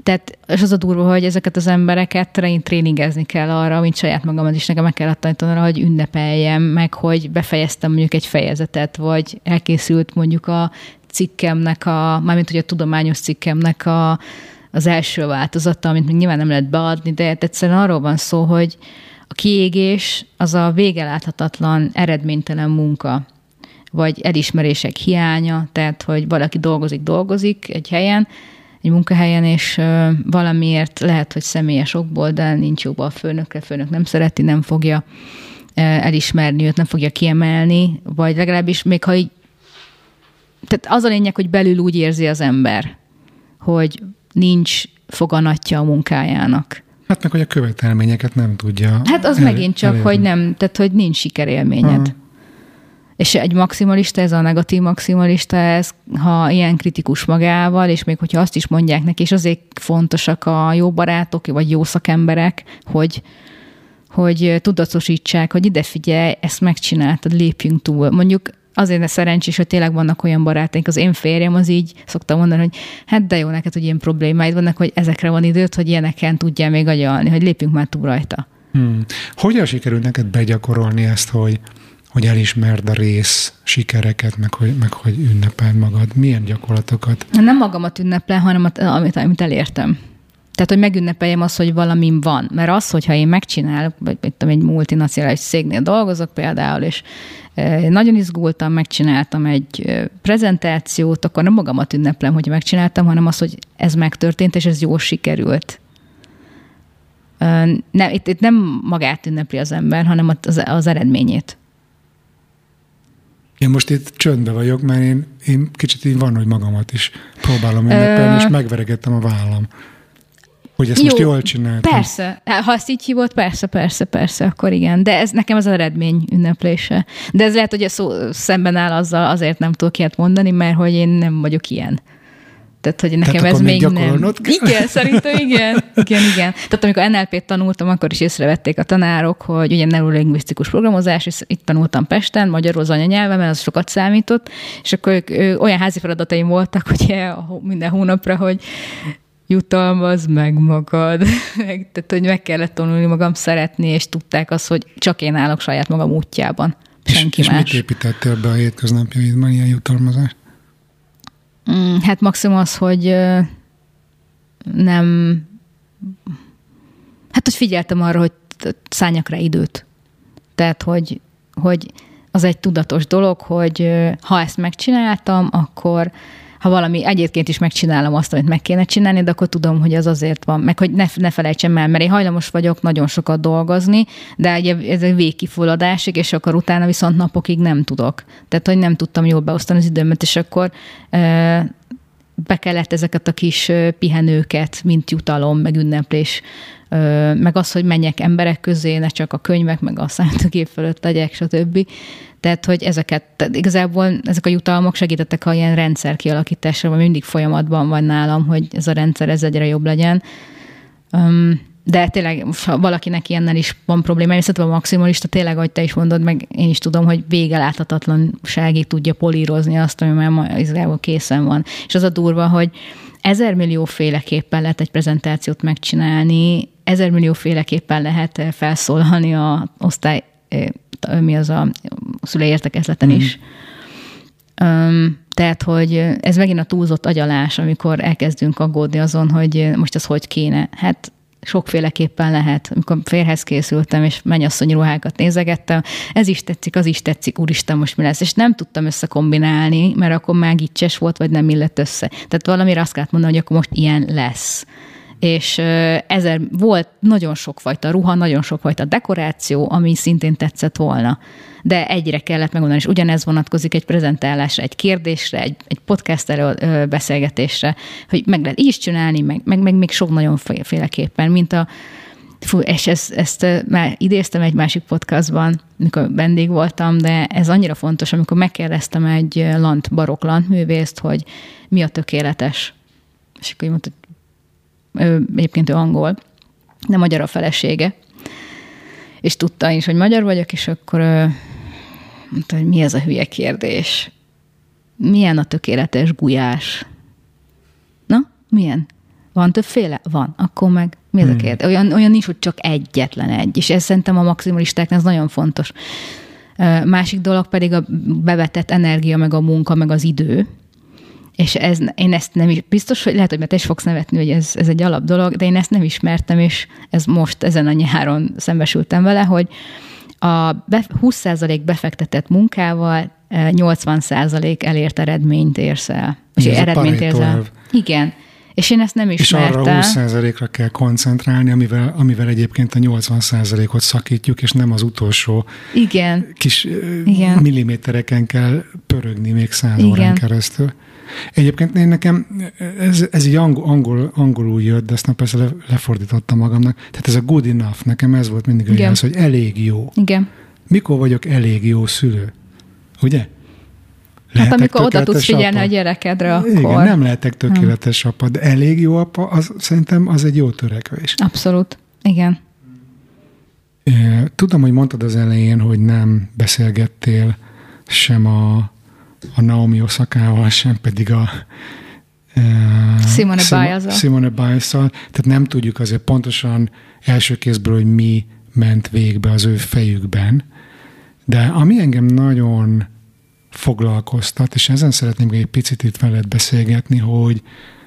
Tehát és az a durva, hogy ezeket az embereket tréningezni kell arra, mint saját magamat is, nekem meg kellett tanítani arra, hogy ünnepeljem, meg hogy befejeztem mondjuk egy fejezetet, vagy elkészült mondjuk a cikkemnek, a, mármint hogy a tudományos cikkemnek a, az első változata, amit még nyilván nem lehet beadni, de egyszerűen arról van szó, hogy a kiégés az a végeláthatatlan, eredménytelen munka, vagy elismerések hiánya, tehát hogy valaki dolgozik, dolgozik egy helyen, egy munkahelyen, és valamiért lehet, hogy személyes okból, de nincs jobban a főnökre, főnök nem szereti, nem fogja elismerni őt, nem fogja kiemelni, vagy legalábbis még ha így, tehát az a lényeg, hogy belül úgy érzi az ember, hogy nincs foganatja a munkájának. Hát meg, hogy a követelményeket nem tudja. Hát az el, megint csak, elérni. Hogy nem, tehát hogy nincs sikerélményed. Aha. És egy maximalista, ez a negatív maximalista, ez, ha ilyen kritikus magával, és még hogyha azt is mondják neki, és azért fontosak a jó barátok, vagy jó szakemberek, hogy, hogy tudatosítsák, hogy ide figyelj, ezt megcsináltad, lépjünk túl. Mondjuk azért szerencsés, hogy tényleg vannak olyan barátaink, az én férjem az így szokta mondani, hogy hát de jó neked, hogy ilyen problémáid vannak, hogy ezekre van időt, hogy ilyeneken tudjál még agyalni, hogy lépjünk már túl rajta. Hmm. Hogyan sikerült neked begyakorolni ezt, hogy hogy elismerd a rész sikereket, meg hogy, meg hogy ünnepeld magad? Milyen gyakorlatokat? Nem magamat ünneplem, hanem amit, amit elértem. Tehát, hogy megünnepeljem azt, hogy valamim van. Mert az, hogyha én megcsinálok, vagy tudom, egy multinacionális cégnél dolgozok például, és nagyon izgultam, megcsináltam egy prezentációt, akkor nem magamat ünneplem, hogy megcsináltam, hanem az, hogy ez megtörtént, és ez jól sikerült. Nem, itt, itt nem magát ünnepli az ember, hanem az, az eredményét. Én most itt csöndbe vagyok, mert én, én kicsit így van, hogy magamat is próbálom ünnepelni, Ö... és megveregettem a vállam. Hogy ezt Jó, most jól csináltam. Persze. Ha ezt így hívott, persze, persze, persze, akkor igen. De ez nekem az eredmény ünneplése. De ez lehet, hogy ez szó, szemben áll azzal, azért nem tudok ilyet mondani, mert hogy én nem vagyok ilyen. Tehát, hogy nekem Tehát ez még nem. Kell. Igen, szerintem igen. Igen, igen. Tehát amikor en el pét tanultam, akkor is észrevették a tanárok, hogy ugye neurolingvisztikus programozás, és itt tanultam Pesten, magyarul az anyanyelvemen, az sokat számított, és akkor ők, ő, olyan házi feladataim voltak, ugye minden hónapra, hogy jutalmazd meg magad. Tehát, hogy meg kellett tanulni magam szeretni, és tudták azt, hogy csak én állok saját magam útjában. Senki és, más. És mit építettél be a hétköznapjaidban ilyen jutalmazást? Hát maximum az, hogy nem... Hát, hogy figyeltem arra, hogy szálljak rá időt. Tehát, hogy, hogy az egy tudatos dolog, hogy ha ezt megcsináltam, akkor ha valami egyébként is megcsinálom azt, amit meg kéne csinálni, de akkor tudom, hogy az azért van, meg hogy ne, ne felejtsem el, mert én hajlamos vagyok nagyon sokat dolgozni, de ez egy végkifulladásig, és akkor utána viszont napokig nem tudok. Tehát, hogy nem tudtam jól beosztani az időmet, és akkor e, be kellett ezeket a kis pihenőket, mint jutalom, meg ünneplés, e, meg az, hogy menjek emberek közé, ne csak a könyvek, meg a számítógép fölött legyek, stb. Tehát, hogy ezeket, tehát igazából ezek a jutalmak segítettek a ilyen rendszer kialakításra, vagy mindig folyamatban van nálam, hogy ez a rendszer ez egyre jobb legyen. De tényleg, ha valakinek ilyennel is van probléma, és szerintem a maximalista tényleg, ahogy te is mondod, meg én is tudom, hogy végeláthatatlanságig tudja polírozni azt, ami már igazából készen van. És az a durva, hogy ezermillió féleképpen lehet egy prezentációt megcsinálni, ezermillió féleképpen lehet felszólalni a osztály, mi az a szülőértekezleten mm. is. Um, tehát, hogy ez megint a túlzott agyalás, amikor elkezdünk aggódni azon, hogy most ez hogy kéne. Hát sokféleképpen lehet. Amikor férhez készültem, és mennyasszonyi ruhákat nézegettem, ez is tetszik, az is tetszik, úristen, most mi lesz? És nem tudtam összekombinálni, mert akkor már gicses volt, vagy nem illett össze. Tehát valamire azt kellett mondani, hogy akkor most ilyen lesz. És ezer, volt nagyon sokfajta ruha, nagyon sokfajta dekoráció, ami szintén tetszett volna. De egyre kellett megmondani, és ugyanez vonatkozik egy prezentálásra, egy kérdésre, egy, egy podcast beszélgetésre, hogy meg lehet így is csinálni, meg, meg, meg még sok nagyon féleképpen, mint a fú, és ezt, ezt már idéztem egy másik podcastban, amikor vendég voltam, de ez annyira fontos, amikor megkérdeztem egy lant, barokk lantművészt, hogy mi a tökéletes. És akkor mondta, ő, egyébként ő angol, de magyar a felesége, és tudta én is, hogy magyar vagyok, és akkor ő, mondta, hogy mi ez a hülye kérdés. Milyen a tökéletes gulyás? Na, milyen? Van többféle? Van. Akkor meg mi ez hmm. a kérdés? Olyan, olyan nincs, hogy csak egyetlen egy. És ez szerintem a maximalistáknál ez nagyon fontos. Másik dolog pedig a bevetett energia, meg a munka, meg az idő. És ez, én ezt nem is, biztos, hogy lehet, hogy mert te is fogsz nevetni, hogy ez, ez egy alap dolog, de én ezt nem ismertem, és ez most ezen a nyáron szembesültem vele, hogy a húsz százalék befektetett munkával nyolcvan százalék elért eredményt érsz el. És eredményt érsz el. Igen. És én ezt nem ismertem. És arra húsz százalékra kell koncentrálni, amivel, amivel egyébként a nyolcvan százalékot szakítjuk, és nem az utolsó Igen. kis Igen. millimétereken kell pörögni még száz órán keresztül. Egyébként én nekem, ez, ez így angol, angol, angolul jött, de aztán persze le, lefordítottam magamnak. Tehát ez a good enough, nekem ez volt mindig olyan, hogy elég jó. Igen. Mikor vagyok elég jó szülő? Ugye? Lehetek hát amikor oda tudsz figyelni apa? A gyerekedre, akkor... Igen, nem lehetek tökéletes apa, de elég jó apa, az, szerintem az egy jó törekvés. Abszolút, igen. Tudom, hogy mondtad az elején, hogy nem beszélgettél sem a, a Naomi Osakával, sem pedig a Simone Biles-al. Simone Biles-al. Tehát nem tudjuk azért pontosan első kézből, hogy mi ment végbe az ő fejükben. De ami engem nagyon foglalkoztat, és ezen szeretném egy picit itt veled beszélgetni, hogy,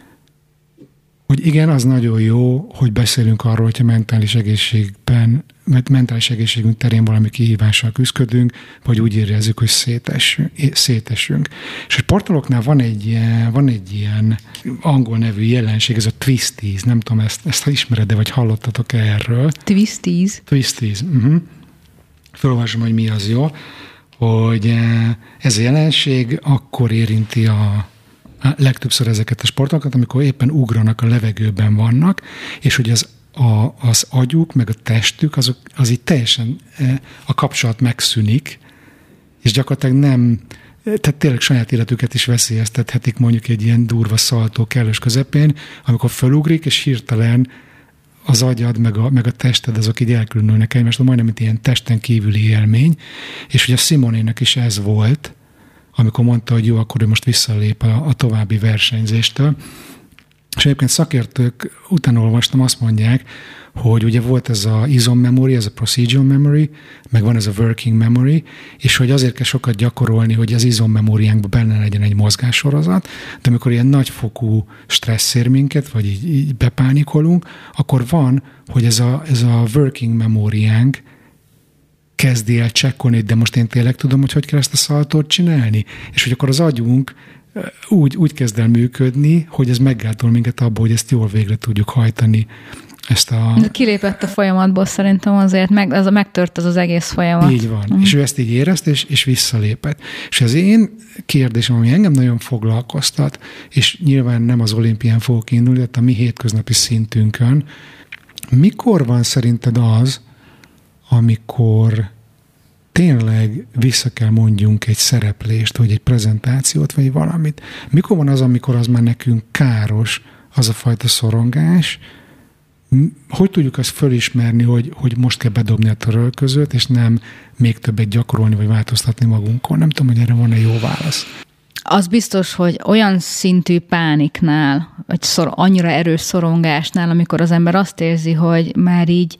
hogy igen, az nagyon jó, hogy beszélünk arról, hogyha mentális egészségben, mert mentális egészségünk terén valami kihívással küzdködünk, vagy úgy érezzük, hogy szétesünk. szétesünk. És a sportolóknál van egy, ilyen, van egy ilyen angol nevű jelenség, ez a twisties, nem tudom, ezt, ezt ha ismered-e, vagy hallottatok-e erről? Twisties? Twisties, uh-huh. Felolvasom, hogy mi az, jó? Hogy ez a jelenség akkor érinti a, a legtöbbször ezeket a sportokat, amikor éppen ugranak, a levegőben vannak, és hogy az, a, az agyuk, meg a testük, azok, az így teljesen a kapcsolat megszűnik, és gyakorlatilag nem, tehát tényleg saját életüket is veszélyeztethetik mondjuk egy ilyen durva szaltó kellős közepén, amikor fölugrik, és hirtelen az agyad, meg a, meg a tested, azok így elkülönülnek egymástól, majdnem mint ilyen testen kívüli élmény, és ugye a Simonének is ez volt, amikor mondta, hogy jó, akkor ő most visszalép a, a további versenyzéstől. És egyébként szakértők, utána olvastam, azt mondják, hogy ugye volt ez a izom memory, ez a procedural memory, meg van ez a working memory, és hogy azért kell sokat gyakorolni, hogy az izom memóriánkban benne legyen egy mozgássorozat, de amikor ilyen nagyfokú stressz ér minket, vagy így, így bepánikolunk, akkor van, hogy ez a, ez a working memóriánk kezdi el csekkolni, de most én tényleg tudom, hogy hogy kell ezt a szaltót csinálni, és hogy akkor az agyunk úgy, úgy kezd el működni, hogy ez meggátol minket abból, hogy ezt jól végre tudjuk hajtani. Ezt a... Kilépett a folyamatból szerintem azért, meg, az, megtört az az egész folyamat. Így van. Mm. És ő ezt így érezte, és, és visszalépett. És az én kérdésem, ami engem nagyon foglalkoztat, és nyilván nem az olimpián fogok indulni, de a mi hétköznapi szintünkön, mikor van szerinted az, amikor tényleg vissza kell mondjunk egy szereplést, vagy egy prezentációt, vagy valamit? Mikor van az, amikor az már nekünk káros, az a fajta szorongás? Hogy tudjuk azt fölismerni, hogy, hogy most kell bedobni a törölközőt, és nem még többet gyakorolni, vagy változtatni magunkon? Nem tudom, hogy erre van-e jó válasz. Az biztos, hogy olyan szintű pániknál, vagy szor, annyira erős szorongásnál, amikor az ember azt érzi, hogy már így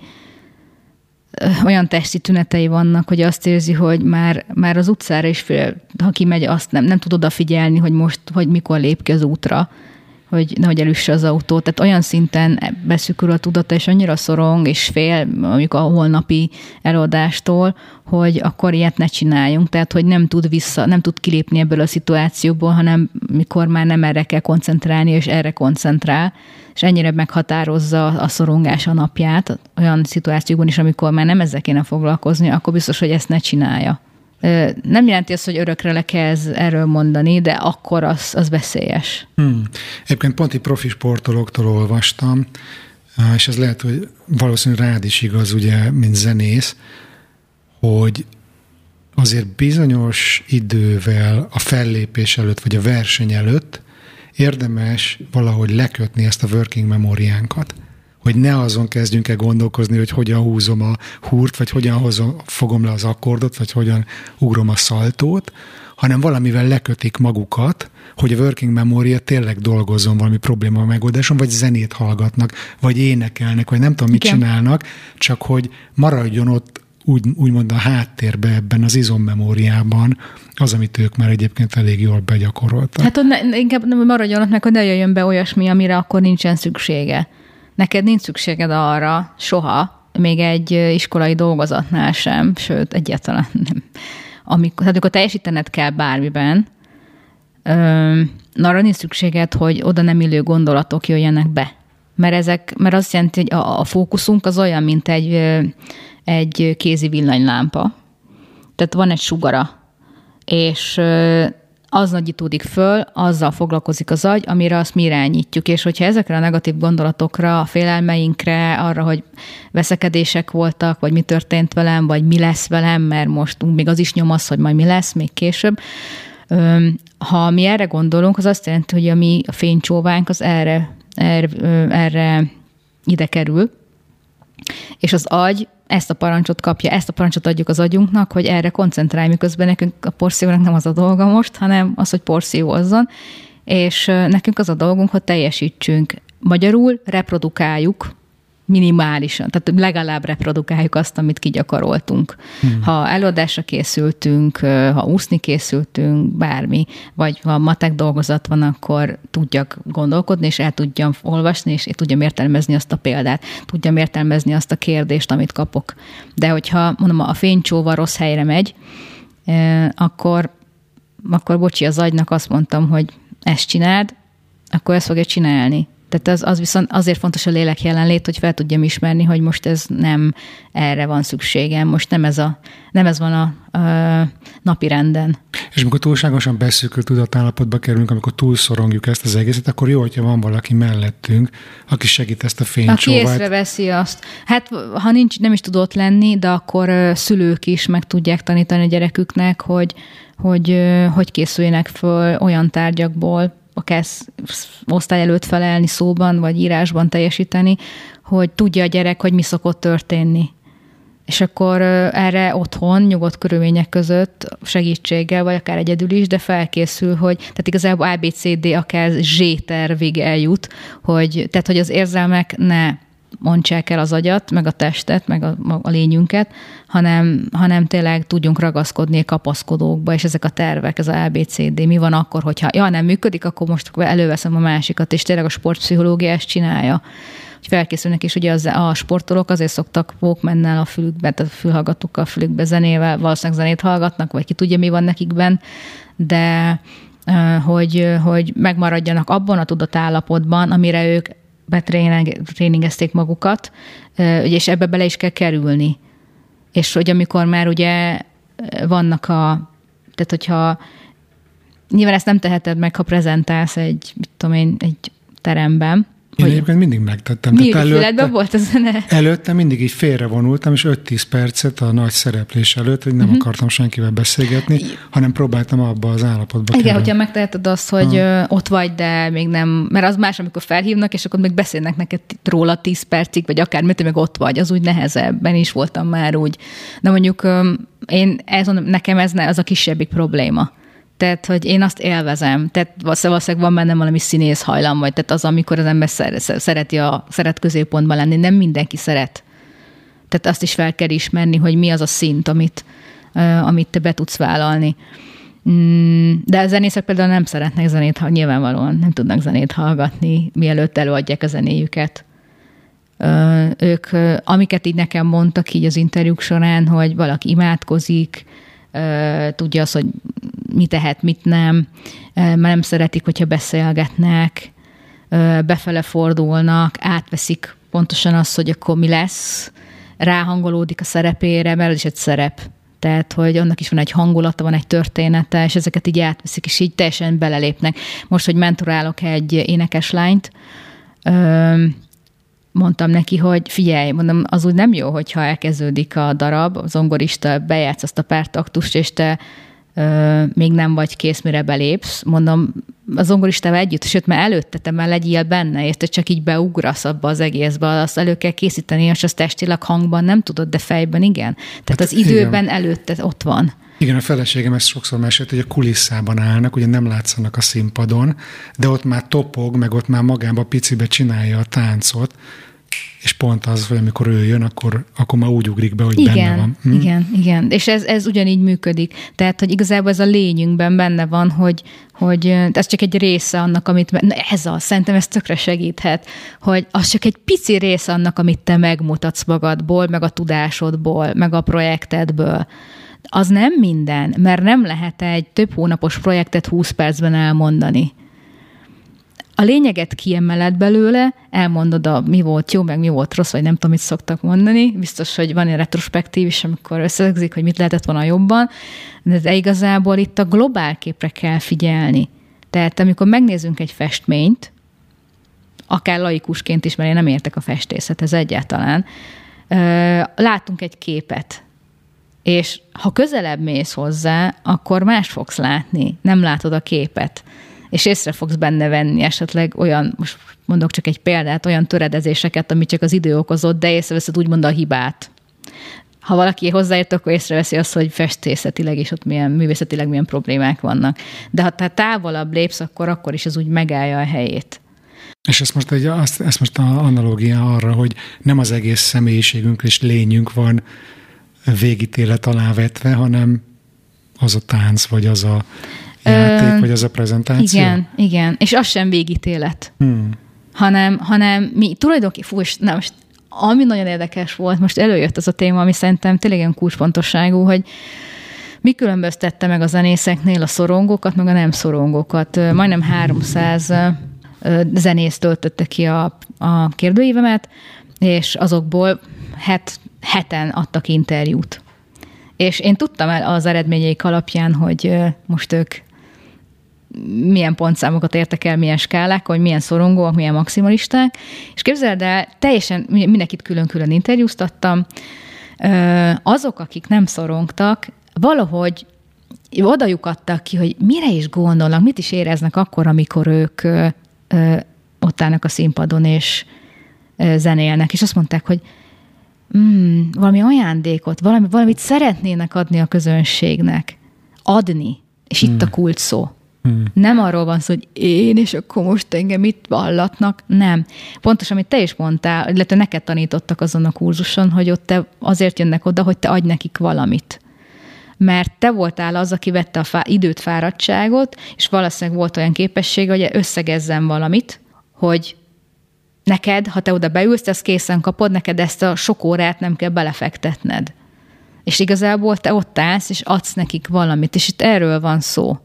olyan testi tünetei vannak, hogy azt érzi, hogy már, már az utcára is fél, ha kimegy, azt nem, nem tud odafigyelni, hogy most, hogy mikor lép ki az útra, hogy nehogy elüsse az autót. Tehát olyan szinten beszűkül a tudata, és annyira szorong, és fél mondjuk a holnapi előadástól, hogy akkor ilyet ne csináljunk. Tehát, hogy nem tud vissza, nem tud kilépni ebből a szituációból, hanem mikor már nem erre kell koncentrálni, és erre koncentrál, és ennyire meghatározza a szorongás a napját, olyan szituációkban is, amikor már nem ezzel kéne foglalkozni, akkor biztos, hogy ezt ne csinálja. Nem jelenti azt, hogy örökre le kell erről mondani, de akkor az, az veszélyes. Hmm. Egyébként pont egy profi sportolóktól olvastam, és ez lehet, hogy valószínűleg rád is igaz, ugye, mint zenész, hogy azért bizonyos idővel a fellépés előtt, vagy a verseny előtt érdemes valahogy lekötni ezt a working memóriánkat. Hogy ne azon kezdjünk el gondolkozni, hogy hogyan húzom a húrt, vagy hogyan hozom, fogom le az akkordot, vagy hogyan ugrom a szaltót, hanem valamivel lekötik magukat, hogy a working memory tényleg dolgozzon valami probléma megoldáson, vagy zenét hallgatnak, vagy énekelnek, vagy nem tudom, mit Igen. csinálnak, csak hogy maradjon ott úgy, úgymond a háttérbe ebben az izommemóriában az, amit ők már egyébként elég jól begyakoroltak. Hát hogy ne, inkább maradjon ott meg, hogy ne jöjjön be olyasmi, amire akkor nincsen szüksége. Neked nincs szükséged arra soha, még egy iskolai dolgozatnál sem, sőt, egyáltalán nem. Amikor, tehát amikor teljesítened kell bármiben, öm, arra nincs szükséged, hogy oda nem illő gondolatok jöjjenek be. Mert, ezek, mert azt jelenti, hogy a, a fókuszunk az olyan, mint egy, egy kézi villanylámpa. Tehát van egy sugara, és az nagyítódik föl, azzal foglalkozik az agy, amire azt mi irányítjuk. És hogyha ezekre a negatív gondolatokra, a félelmeinkre, arra, hogy veszekedések voltak, vagy mi történt velem, vagy mi lesz velem, mert most még az is nyom az, hogy majd mi lesz még később. Ha mi erre gondolunk, az azt jelenti, hogy a mi a fénycsóvánk az erre, erre, erre ide kerül, és az agy ezt a parancsot kapja, ezt a parancsot adjuk az agyunknak, hogy erre koncentrálj, miközben nekünk a porszívónak nem az a dolga most, hanem az, hogy porszívózzon, és nekünk az a dolgunk, hogy teljesítsünk. Magyarul reprodukáljuk minimálisan, tehát legalább reprodukáljuk azt, amit kigyakoroltunk. Hmm. Ha előadásra készültünk, ha úszni készültünk, bármi, vagy ha matek dolgozat van, akkor tudjak gondolkodni, és el tudjam olvasni, és tudjam értelmezni azt a példát, tudjam értelmezni azt a kérdést, amit kapok. De hogyha mondom, a fénycsóva rossz helyre megy, akkor, akkor bocsi, az agynak azt mondtam, hogy ezt csináld, akkor ezt fogja csinálni. Tehát az, az viszont azért fontos a lélek jelenlét, hogy fel tudjam ismerni, hogy most ez nem erre van szükségem, most nem ez, a, nem ez van a, a napi renden. És amikor túlságosan beszűkült tudatállapotba kerülünk, amikor túlszorongjuk ezt az egészet, akkor jó, hogyha van valaki mellettünk, aki segít ezt a fénycsóvát. Aki észreveszi azt. Hát ha nincs, nem is tud ott lenni, de akkor szülők is meg tudják tanítani a gyereküknek, hogy hogy, hogy készüljenek föl olyan tárgyakból, akár osztály előtt felelni szóban, vagy írásban teljesíteni, hogy tudja a gyerek, hogy mi szokott történni. És akkor erre otthon, nyugodt körülmények között segítséggel, vagy akár egyedül is, de felkészül, hogy tehát igazából á bé cé dé akár zé tervig eljut, hogy, tehát hogy az érzelmek ne mondják el az agyat, meg a testet, meg a, a lényünket, hanem, hanem tényleg tudjunk ragaszkodni a kapaszkodókba, és ezek a tervek, ez a á bé cé dé. Mi van akkor, hogyha ja, nem működik, akkor most előveszem a másikat, és tényleg a sportpszichológia ezt csinálja. Hogy felkészülnek, és ugye az, a sportolók azért szoktak Walkmannel a fülükbe, tehát a fülhallgatókkal a fülükbe zenével, valószínűleg zenét hallgatnak, vagy ki tudja, mi van nekikben, de hogy, hogy megmaradjanak abban a tudatállapotban, amire ők betréningezték magukat, és ebbe bele is kell kerülni. És hogy amikor már ugye vannak a, tehát hogyha nyilván ezt nem teheted meg, ha prezentálsz egy, mit tudom én, egy teremben. Én egyébként mindig megtettem. Mi előtte, volt a zene? Előtte mindig így félrevonultam, és öt-tíz percet a nagy szereplés előtt, hogy nem uh-huh. akartam senkivel beszélgetni, hanem próbáltam abba az állapotba kerülni. Igen, hogyha megteheted azt, hogy uh. ott vagy, de még nem, mert az más, amikor felhívnak, és akkor még beszélnek neked róla tíz percig, vagy akár, mert meg ott vagy, az úgy nehezebben is voltam már úgy. De mondjuk én, ez, nekem ez az a kisebbik probléma. Tehát, hogy én azt élvezem. Tehát valószínűleg van bennem valami színész hajlam, vagy tehát az, amikor az ember szereti a, szeret középpontban lenni. Nem mindenki szeret. Tehát azt is fel kell ismerni, hogy mi az a szint, amit, amit te be tudsz vállalni. De a zenészek például nem szeretnek zenét, nyilvánvalóan nem tudnak zenét hallgatni, mielőtt előadják a zenéjüket. Ők, amiket így nekem mondtak így az interjúk során, hogy valaki imádkozik, tudja azt, hogy mit tehet, mit nem, mert nem szeretik, hogyha beszélgetnek, befele fordulnak, átveszik pontosan azt, hogy akkor mi lesz, ráhangolódik a szerepére, mert ez is egy szerep. Tehát, hogy annak is van egy hangulata, van egy története, és ezeket így átveszik, és így teljesen belelépnek. Most, hogy mentorálok egy énekeslányt, mondtam neki, hogy figyelj, mondom, az úgy nem jó, hogyha elkezdődik a darab, a zongorista bejátsz azt a pár taktust, és te ö, még nem vagy kész, mire belépsz. Mondom, a zongoristával együtt, sőt, mert előtte te már legyél benne, és te csak így beugrasz abba az egészbe, azt elő kell készíteni, és azt testileg hangban nem tudod, de fejben igen. Tehát hát az időben igen. Előtte ott van. Igen, a feleségem ezt sokszor mesélt, hogy a kulisszában állnak, ugye nem látszanak a színpadon, de ott már topog, meg ott már magában picibe csinálja a táncot, és pont az, hogy amikor ő jön, akkor, akkor már úgy ugrik be, hogy igen, benne van. Hm? Igen, igen. És ez, ez ugyanígy működik. Tehát, hogy igazából ez a lényünkben benne van, hogy, hogy ez csak egy része annak, amit... Na ez az, szerintem ez tökre segíthet, hogy az csak egy pici része annak, amit te megmutatsz magadból, meg a tudásodból, meg a projektedből. Az nem minden, mert nem lehet egy több hónapos projektet húsz percben elmondani. A lényeget kiemeled belőle, elmondod, a, mi volt jó, meg mi volt rossz, vagy nem tudom, mit szoktak mondani. Biztos, hogy van egy retrospektív is, amikor összegzik, hogy mit lehetett volna jobban, de igazából itt a globál képre kell figyelni. Tehát amikor megnézünk egy festményt, akár laikusként is, mert én nem értek a festészethez egyáltalán, látunk egy képet, és ha közelebb mész hozzá, akkor más fogsz látni, nem látod a képet. És észre fogsz benne venni esetleg olyan, most mondok csak egy példát, olyan töredezéseket, amit csak az idő okozott, de észreveszed úgymond a hibát. Ha valaki hozzáért, akkor észreveszi azt, hogy festészetileg és ott milyen, művészetileg milyen problémák vannak. De ha te távolabb lépsz, akkor, akkor is ez úgy megállja a helyét. És ezt most, egy, azt, ezt most a analógia arra, hogy nem az egész személyiségünk és lényünk van végítélet alá vetve, hanem az a tánc, vagy az a játék, Ö, vagy az a prezentáció? Igen, igen. És az sem végítélet. Hmm. Hanem, hanem mi tulajdonképpen, fú, és na most, ami nagyon érdekes volt, most előjött az a téma, ami szerintem tényleg olyan kulcsfontosságú, hogy mi különböztette meg a zenészeknél a szorongókat, meg a nem szorongókat. Majdnem háromszáz zenész töltötte ki a, a kérdőívemet, és azokból het, heten adtak interjút. És én tudtam el az eredményeik alapján, hogy most ők milyen pontszámokat értek el, milyen skálák, hogy milyen szorongóak, milyen maximalisták, és képzeld el, teljesen mindenkit külön-külön interjúztattam. Azok, akik nem szorongtak, valahogy odajuk adtak ki, hogy mire is gondolnak, mit is éreznek akkor, amikor ők ott állnak a színpadon és zenélnek, és azt mondták, hogy mm, valami ajándékot, valami, valamit szeretnének adni a közönségnek. Adni. És itt mm. a kulcs szó. Mm. Nem arról van szó, hogy én, és akkor most engem itt vallatnak. Nem. Pontos, amit te is mondtál, illetve neked tanítottak azon a kurzuson, hogy ott te azért jönnek oda, hogy te adj nekik valamit. Mert te voltál az, aki vette a fá- időt, fáradtságot, és valószínűleg volt olyan képessége, hogy összegezzen valamit, hogy neked, ha te oda beülsz, te ezt készen kapod, neked ezt a sok órát nem kell belefektetned. És igazából te ott állsz, és adsz nekik valamit, és itt erről van szó.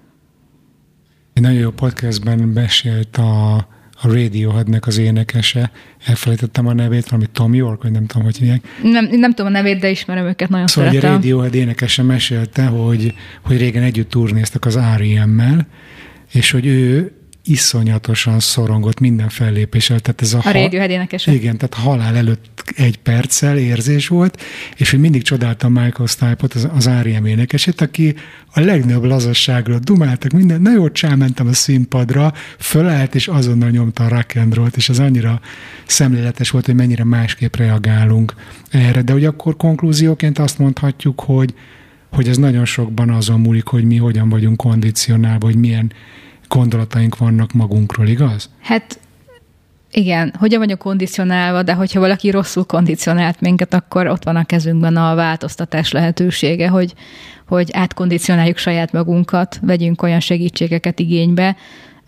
Egy nagyon jó podcastben mesélt a, a Radioheadnek az énekese, elfelejtettem a nevét, valami Tom York, vagy nem tudom, hogy hívják. Nem, nem tudom a nevét, de ismerem őket, nagyon szóval szeretem. Szóval a Radiohead énekese mesélte, hogy, hogy régen együtt turnéztak az er e em-mel, és hogy ő iszonyatosan szorongott minden fellépéssel. Tehát ez a, a Radiohead énekese. Igen, tehát halál előtt egy perccel érzés volt, és hogy mindig csodáltam Michael Stipe-ot, az, az er e em énekesét, aki a legnagyobb lazasságról dumáltak minden. Na jó, csámentem a színpadra, fölállt, és azonnal nyomta a rock and rollt, és az annyira szemléletes volt, hogy mennyire másképp reagálunk erre. De hogy akkor konklúzióként azt mondhatjuk, hogy, hogy ez nagyon sokban azon múlik, hogy mi hogyan vagyunk kondicionálva, hogy milyen gondolataink vannak magunkról, igaz? Hát igen, hogyan vagyok kondicionálva, de hogyha valaki rosszul kondicionált minket, akkor ott van a kezünkben a változtatás lehetősége, hogy, hogy átkondicionáljuk saját magunkat, vegyünk olyan segítségeket igénybe,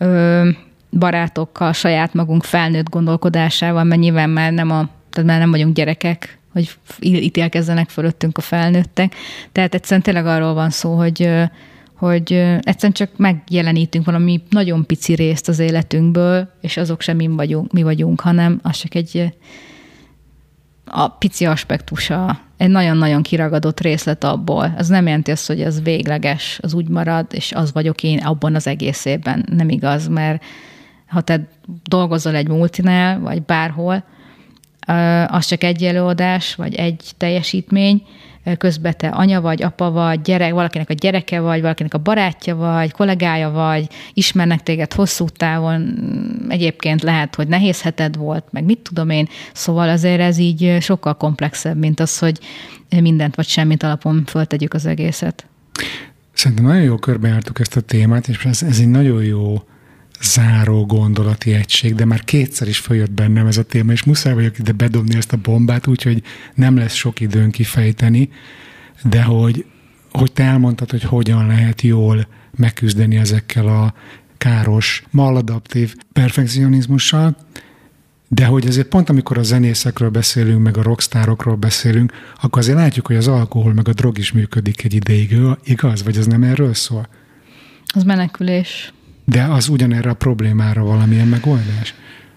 barátokkal, saját magunk felnőtt gondolkodásával, mert nyilván már nem, a, tehát már nem vagyunk gyerekek, hogy ítélkezzenek fölöttünk a felnőttek. Tehát egyszerűen tényleg arról van szó, hogy hogy egyszerűen csak megjelenítünk valami nagyon pici részt az életünkből, és azok sem mi vagyunk, mi vagyunk, hanem az csak egy a pici aspektusa, egy nagyon-nagyon kiragadott részlet abból. Az nem jelenti azt, hogy ez végleges, az úgy marad, és az vagyok én abban az egészében. Nem igaz, mert ha te dolgozol egy multinál, vagy bárhol, az csak egy előadás, vagy egy teljesítmény, közben te anya vagy, apa vagy, gyerek, valakinek a gyereke vagy, valakinek a barátja vagy, kollégája vagy, ismernek téged hosszú távon, egyébként lehet, hogy nehéz heted volt, meg mit tudom én, szóval azért ez így sokkal komplexebb, mint az, hogy mindent vagy semmit alapon föltegyük az egészet. Szerintem nagyon jó körbejártuk ezt a témát, és ez, ez egy nagyon jó záró gondolati egység, de már kétszer is följött bennem ez a téma, és muszáj vagyok ide bedobni ezt a bombát, úgyhogy nem lesz sok időn kifejteni, de hogy, hogy te elmondtad, hogy hogyan lehet jól megküzdeni ezekkel a káros, maladaptív perfekcionizmussal, de hogy azért pont amikor a zenészekről beszélünk, meg a rockstárokról beszélünk, akkor azért látjuk, hogy az alkohol meg a drog is működik egy ideig, igaz? Vagy az nem erről szól? Az menekülés. De az ugyanerre a problémára valamilyen megoldás?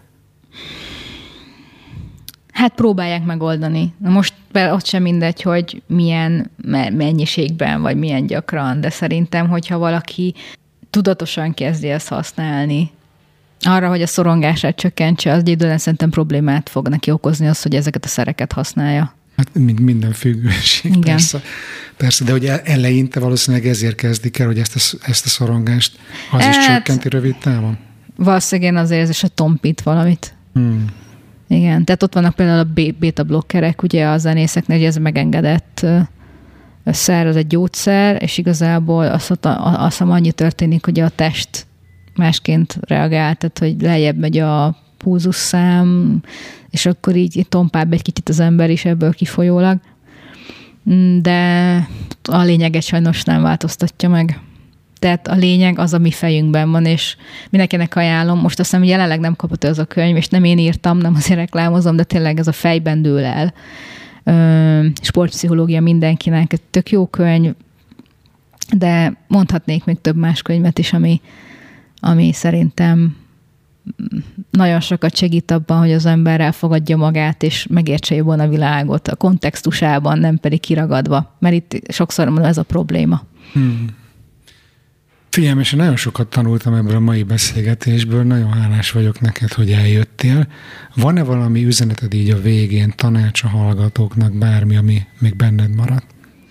Hát próbálják megoldani. Na most ott sem mindegy, hogy milyen mennyiségben, vagy milyen gyakran, de szerintem, hogyha valaki tudatosan kezdi ezt használni, arra, hogy a szorongását csökkentse, az egy időben szerintem problémát fog neki okozni az, hogy ezeket a szereket használja. Hát minden függőség, igen. Persze, persze, de hogy eleinte valószínűleg ezért kezdik el, hogy ezt a, ezt a szorongást az hát, is csökkenti rövid távon? Valószínűleg azért ez is a tompít valamit. Hmm. Igen, tehát ott vannak például a béta-blokkerek, ugye a zenészeknek, hogy ez megengedett szer, az egy gyógyszer, és igazából azt hiszem annyi történik, hogy a test másként reagál, tehát hogy lejjebb megy a pulzusszám, és akkor így tompább egy kicsit az ember is ebből kifolyólag. De a lényeget sajnos nem változtatja meg. Tehát a lényeg az a mi fejünkben van, és mindenkinek ajánlom. Most azt hiszem, jelenleg nem kapott az a könyv, és nem én írtam, nem azért reklámozom, de tényleg ez a fejben dől el. Sportpszichológia mindenkinek, egy tök jó könyv, de mondhatnék még több más könyvet is, ami, ami szerintem nagyon sokat segít abban, hogy az ember elfogadja magát, és megértse jobban a világot, a kontextusában, nem pedig kiragadva. Mert itt sokszor mondom, ez a probléma. Hmm. Figyelj, és nagyon sokat tanultam ebből a mai beszélgetésből, nagyon hálás vagyok neked, hogy eljöttél. Van-e valami üzeneted így a végén, tanács a hallgatóknak, bármi, ami még benned maradt?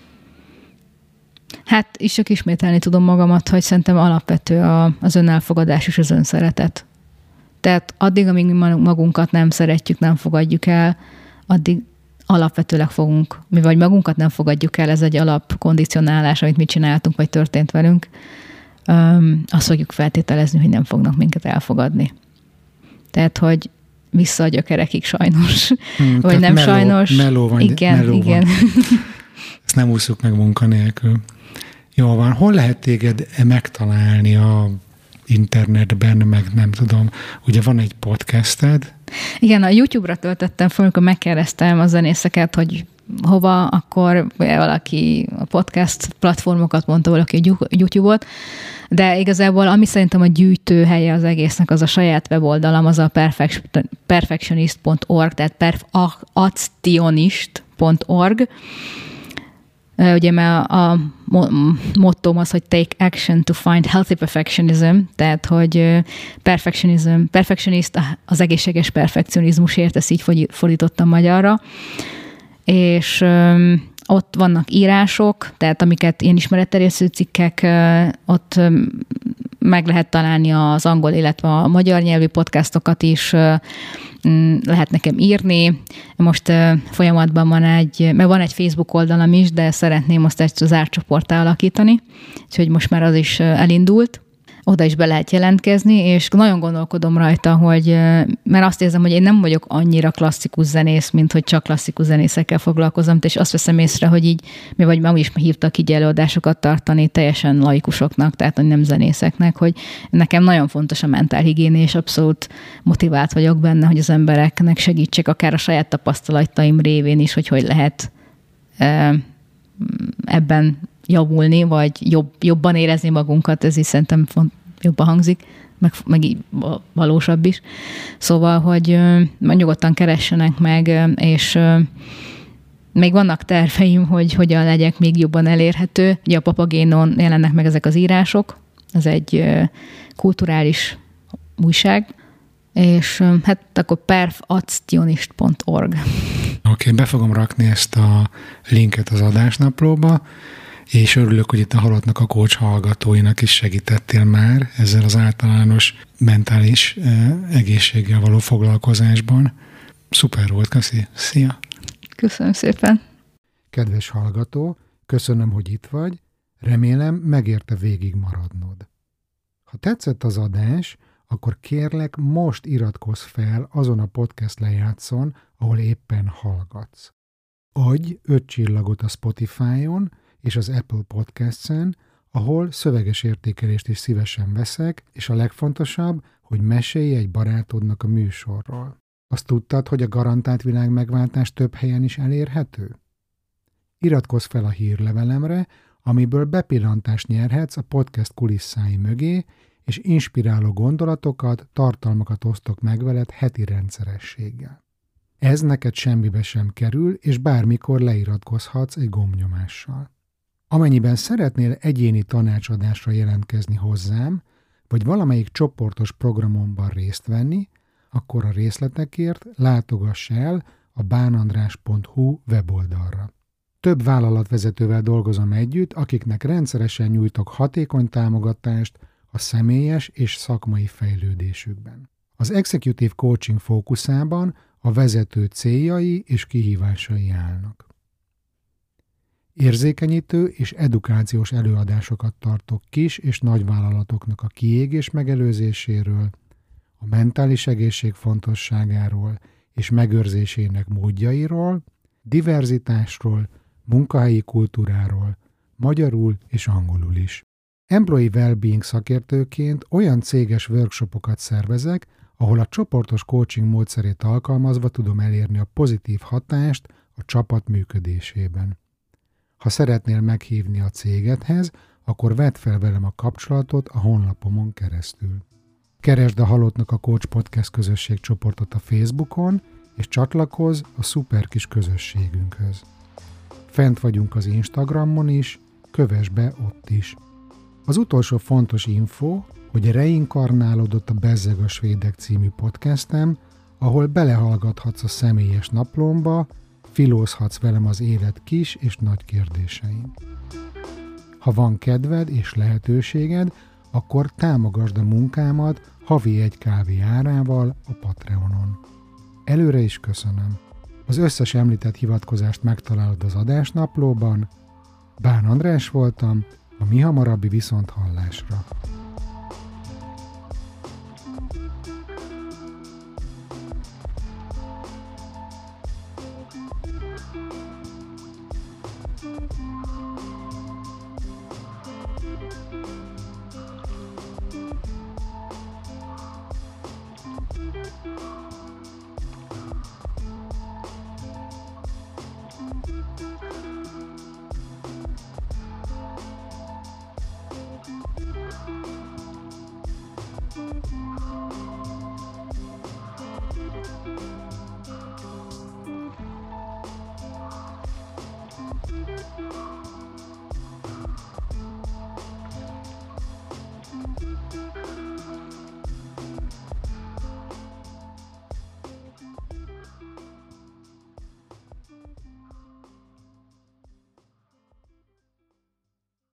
Hát is csak ismételni tudom magamat, hogy szerintem alapvető az önelfogadás és az önszeretet. Tehát addig, amíg mi magunkat nem szeretjük, nem fogadjuk el, addig alapvetőleg fogunk, mi vagy magunkat nem fogadjuk el, ez egy alapkondicionálás, amit mi csináltunk, vagy történt velünk, um, azt fogjuk feltételezni, hogy nem fognak minket elfogadni. Tehát, hogy vissza a gyökerekig sajnos, hmm, vagy nem meló, sajnos. Meló van. Igen, meló igen. Van. Ezt nem ússzuk meg munka nélkül. Jó van, hol lehet téged megtalálni a internetben, meg nem tudom. Ugye van egy podcasted? Igen, a YouTube-ra töltöttem fel, amikor megkérdeztem a zenészeket, hogy hova, akkor valaki a podcast platformokat mondta, valaki a YouTube-ot, de igazából ami szerintem a gyűjtő helye az egésznek, az a saját weboldalam, az a perfectionist pont org, tehát perfectionist pont org. Ugye mert a mottóm az, hogy take action to find healthy perfectionism, tehát hogy perfectionism, perfectionist az egészséges perfekcionizmusért, ezt így fordítottam magyarra, és ott vannak írások, tehát amiket ilyen ismeretterjesztő cikkek, ott meg lehet találni az angol, illetve a magyar nyelvű podcastokat is, lehet nekem írni. Most folyamatban van egy, mert van egy Facebook oldalam is, de szeretném azt egy zárt csoporttá alakítani, úgyhogy most már az is elindult. Oda is be lehet jelentkezni, és nagyon gondolkodom rajta, hogy, mert azt érzem, hogy én nem vagyok annyira klasszikus zenész, mint hogy csak klasszikus zenészekkel foglalkozom, és azt veszem észre, hogy így, mi vagy már is hívtak így előadásokat tartani teljesen laikusoknak, tehát nem zenészeknek, hogy nekem nagyon fontos a mentálhigiénia, és abszolút motivált vagyok benne, hogy az embereknek segítsek, akár a saját tapasztalataim révén is, hogy hogy lehet ebben javulni, vagy jobb, jobban érezni magunkat, ez is szerintem font, jobban hangzik, meg, meg így valósabb is. Szóval, hogy nyugodtan keressenek meg, és még vannak terveim, hogy hogyan legyek még jobban elérhető. Ugye a Papagénon jelennek meg ezek az írások, ez egy kulturális újság, és hát akkor perfectionist pont org. Oké, okay, be fogom rakni ezt a linket az adásnaplóba, és örülök, hogy itt a Halottnak a Coach hallgatóinak is segítettél már ezzel az általános mentális eh, egészséggel való foglalkozásban. Szuper volt, köszi. Szia! Köszönöm szépen! Kedves hallgató, köszönöm, hogy itt vagy. Remélem, megérte végig maradnod. Ha tetszett az adás, akkor kérlek, most iratkozz fel azon a podcast lejátszón, ahol éppen hallgatsz. Adj öt csillagot a Spotify-on és az Apple Podcasts-en, ahol szöveges értékelést is szívesen veszek, és a legfontosabb, hogy mesélj egy barátodnak a műsorról. Azt tudtad, hogy a garantált világmegváltás több helyen is elérhető? Iratkozz fel a hírlevelemre, amiből bepillantást nyerhetsz a podcast kulisszái mögé, és inspiráló gondolatokat, tartalmakat osztok meg veled heti rendszerességgel. Ez neked semmibe sem kerül, és bármikor leiratkozhatsz egy gombnyomással. Amennyiben szeretnél egyéni tanácsadásra jelentkezni hozzám, vagy valamelyik csoportos programomban részt venni, akkor a részletekért látogass el a bánandrás pont hu weboldalra. Több vállalatvezetővel dolgozom együtt, akiknek rendszeresen nyújtok hatékony támogatást a személyes és szakmai fejlődésükben. Az Executive Coaching fókuszában a vezető céljai és kihívásai állnak. Érzékenyítő és edukációs előadásokat tartok kis és nagyvállalatoknak a kiégés megelőzéséről, a mentális egészség fontosságáról és megőrzésének módjairól, diverzitásról, munkahelyi kultúráról, magyarul és angolul is. Employee Wellbeing szakértőként olyan céges workshopokat szervezek, ahol a csoportos coaching módszerét alkalmazva tudom elérni a pozitív hatást a csapat működésében. Ha szeretnél meghívni a cégedhez, akkor vedd fel velem a kapcsolatot a honlapomon keresztül. Keresd a Halottnak a Coach Podcast közösségcsoportot a Facebookon, és csatlakozz a szuper kis közösségünkhöz. Fent vagyunk az Instagramon is, kövess be ott is. Az utolsó fontos info, hogy reinkarnálódott a Bezzeg a Svédek című podcastem, ahol belehallgathatsz a személyes naplomba, filózhatsz velem az élet kis és nagy kérdésein. Ha van kedved és lehetőséged, akkor támogasd a munkámat havi egy kávé árával a Patreonon. Előre is köszönöm. Az összes említett hivatkozást megtalálod az adásnaplóban. Bán András voltam, a mihamarabbi viszonthallásra.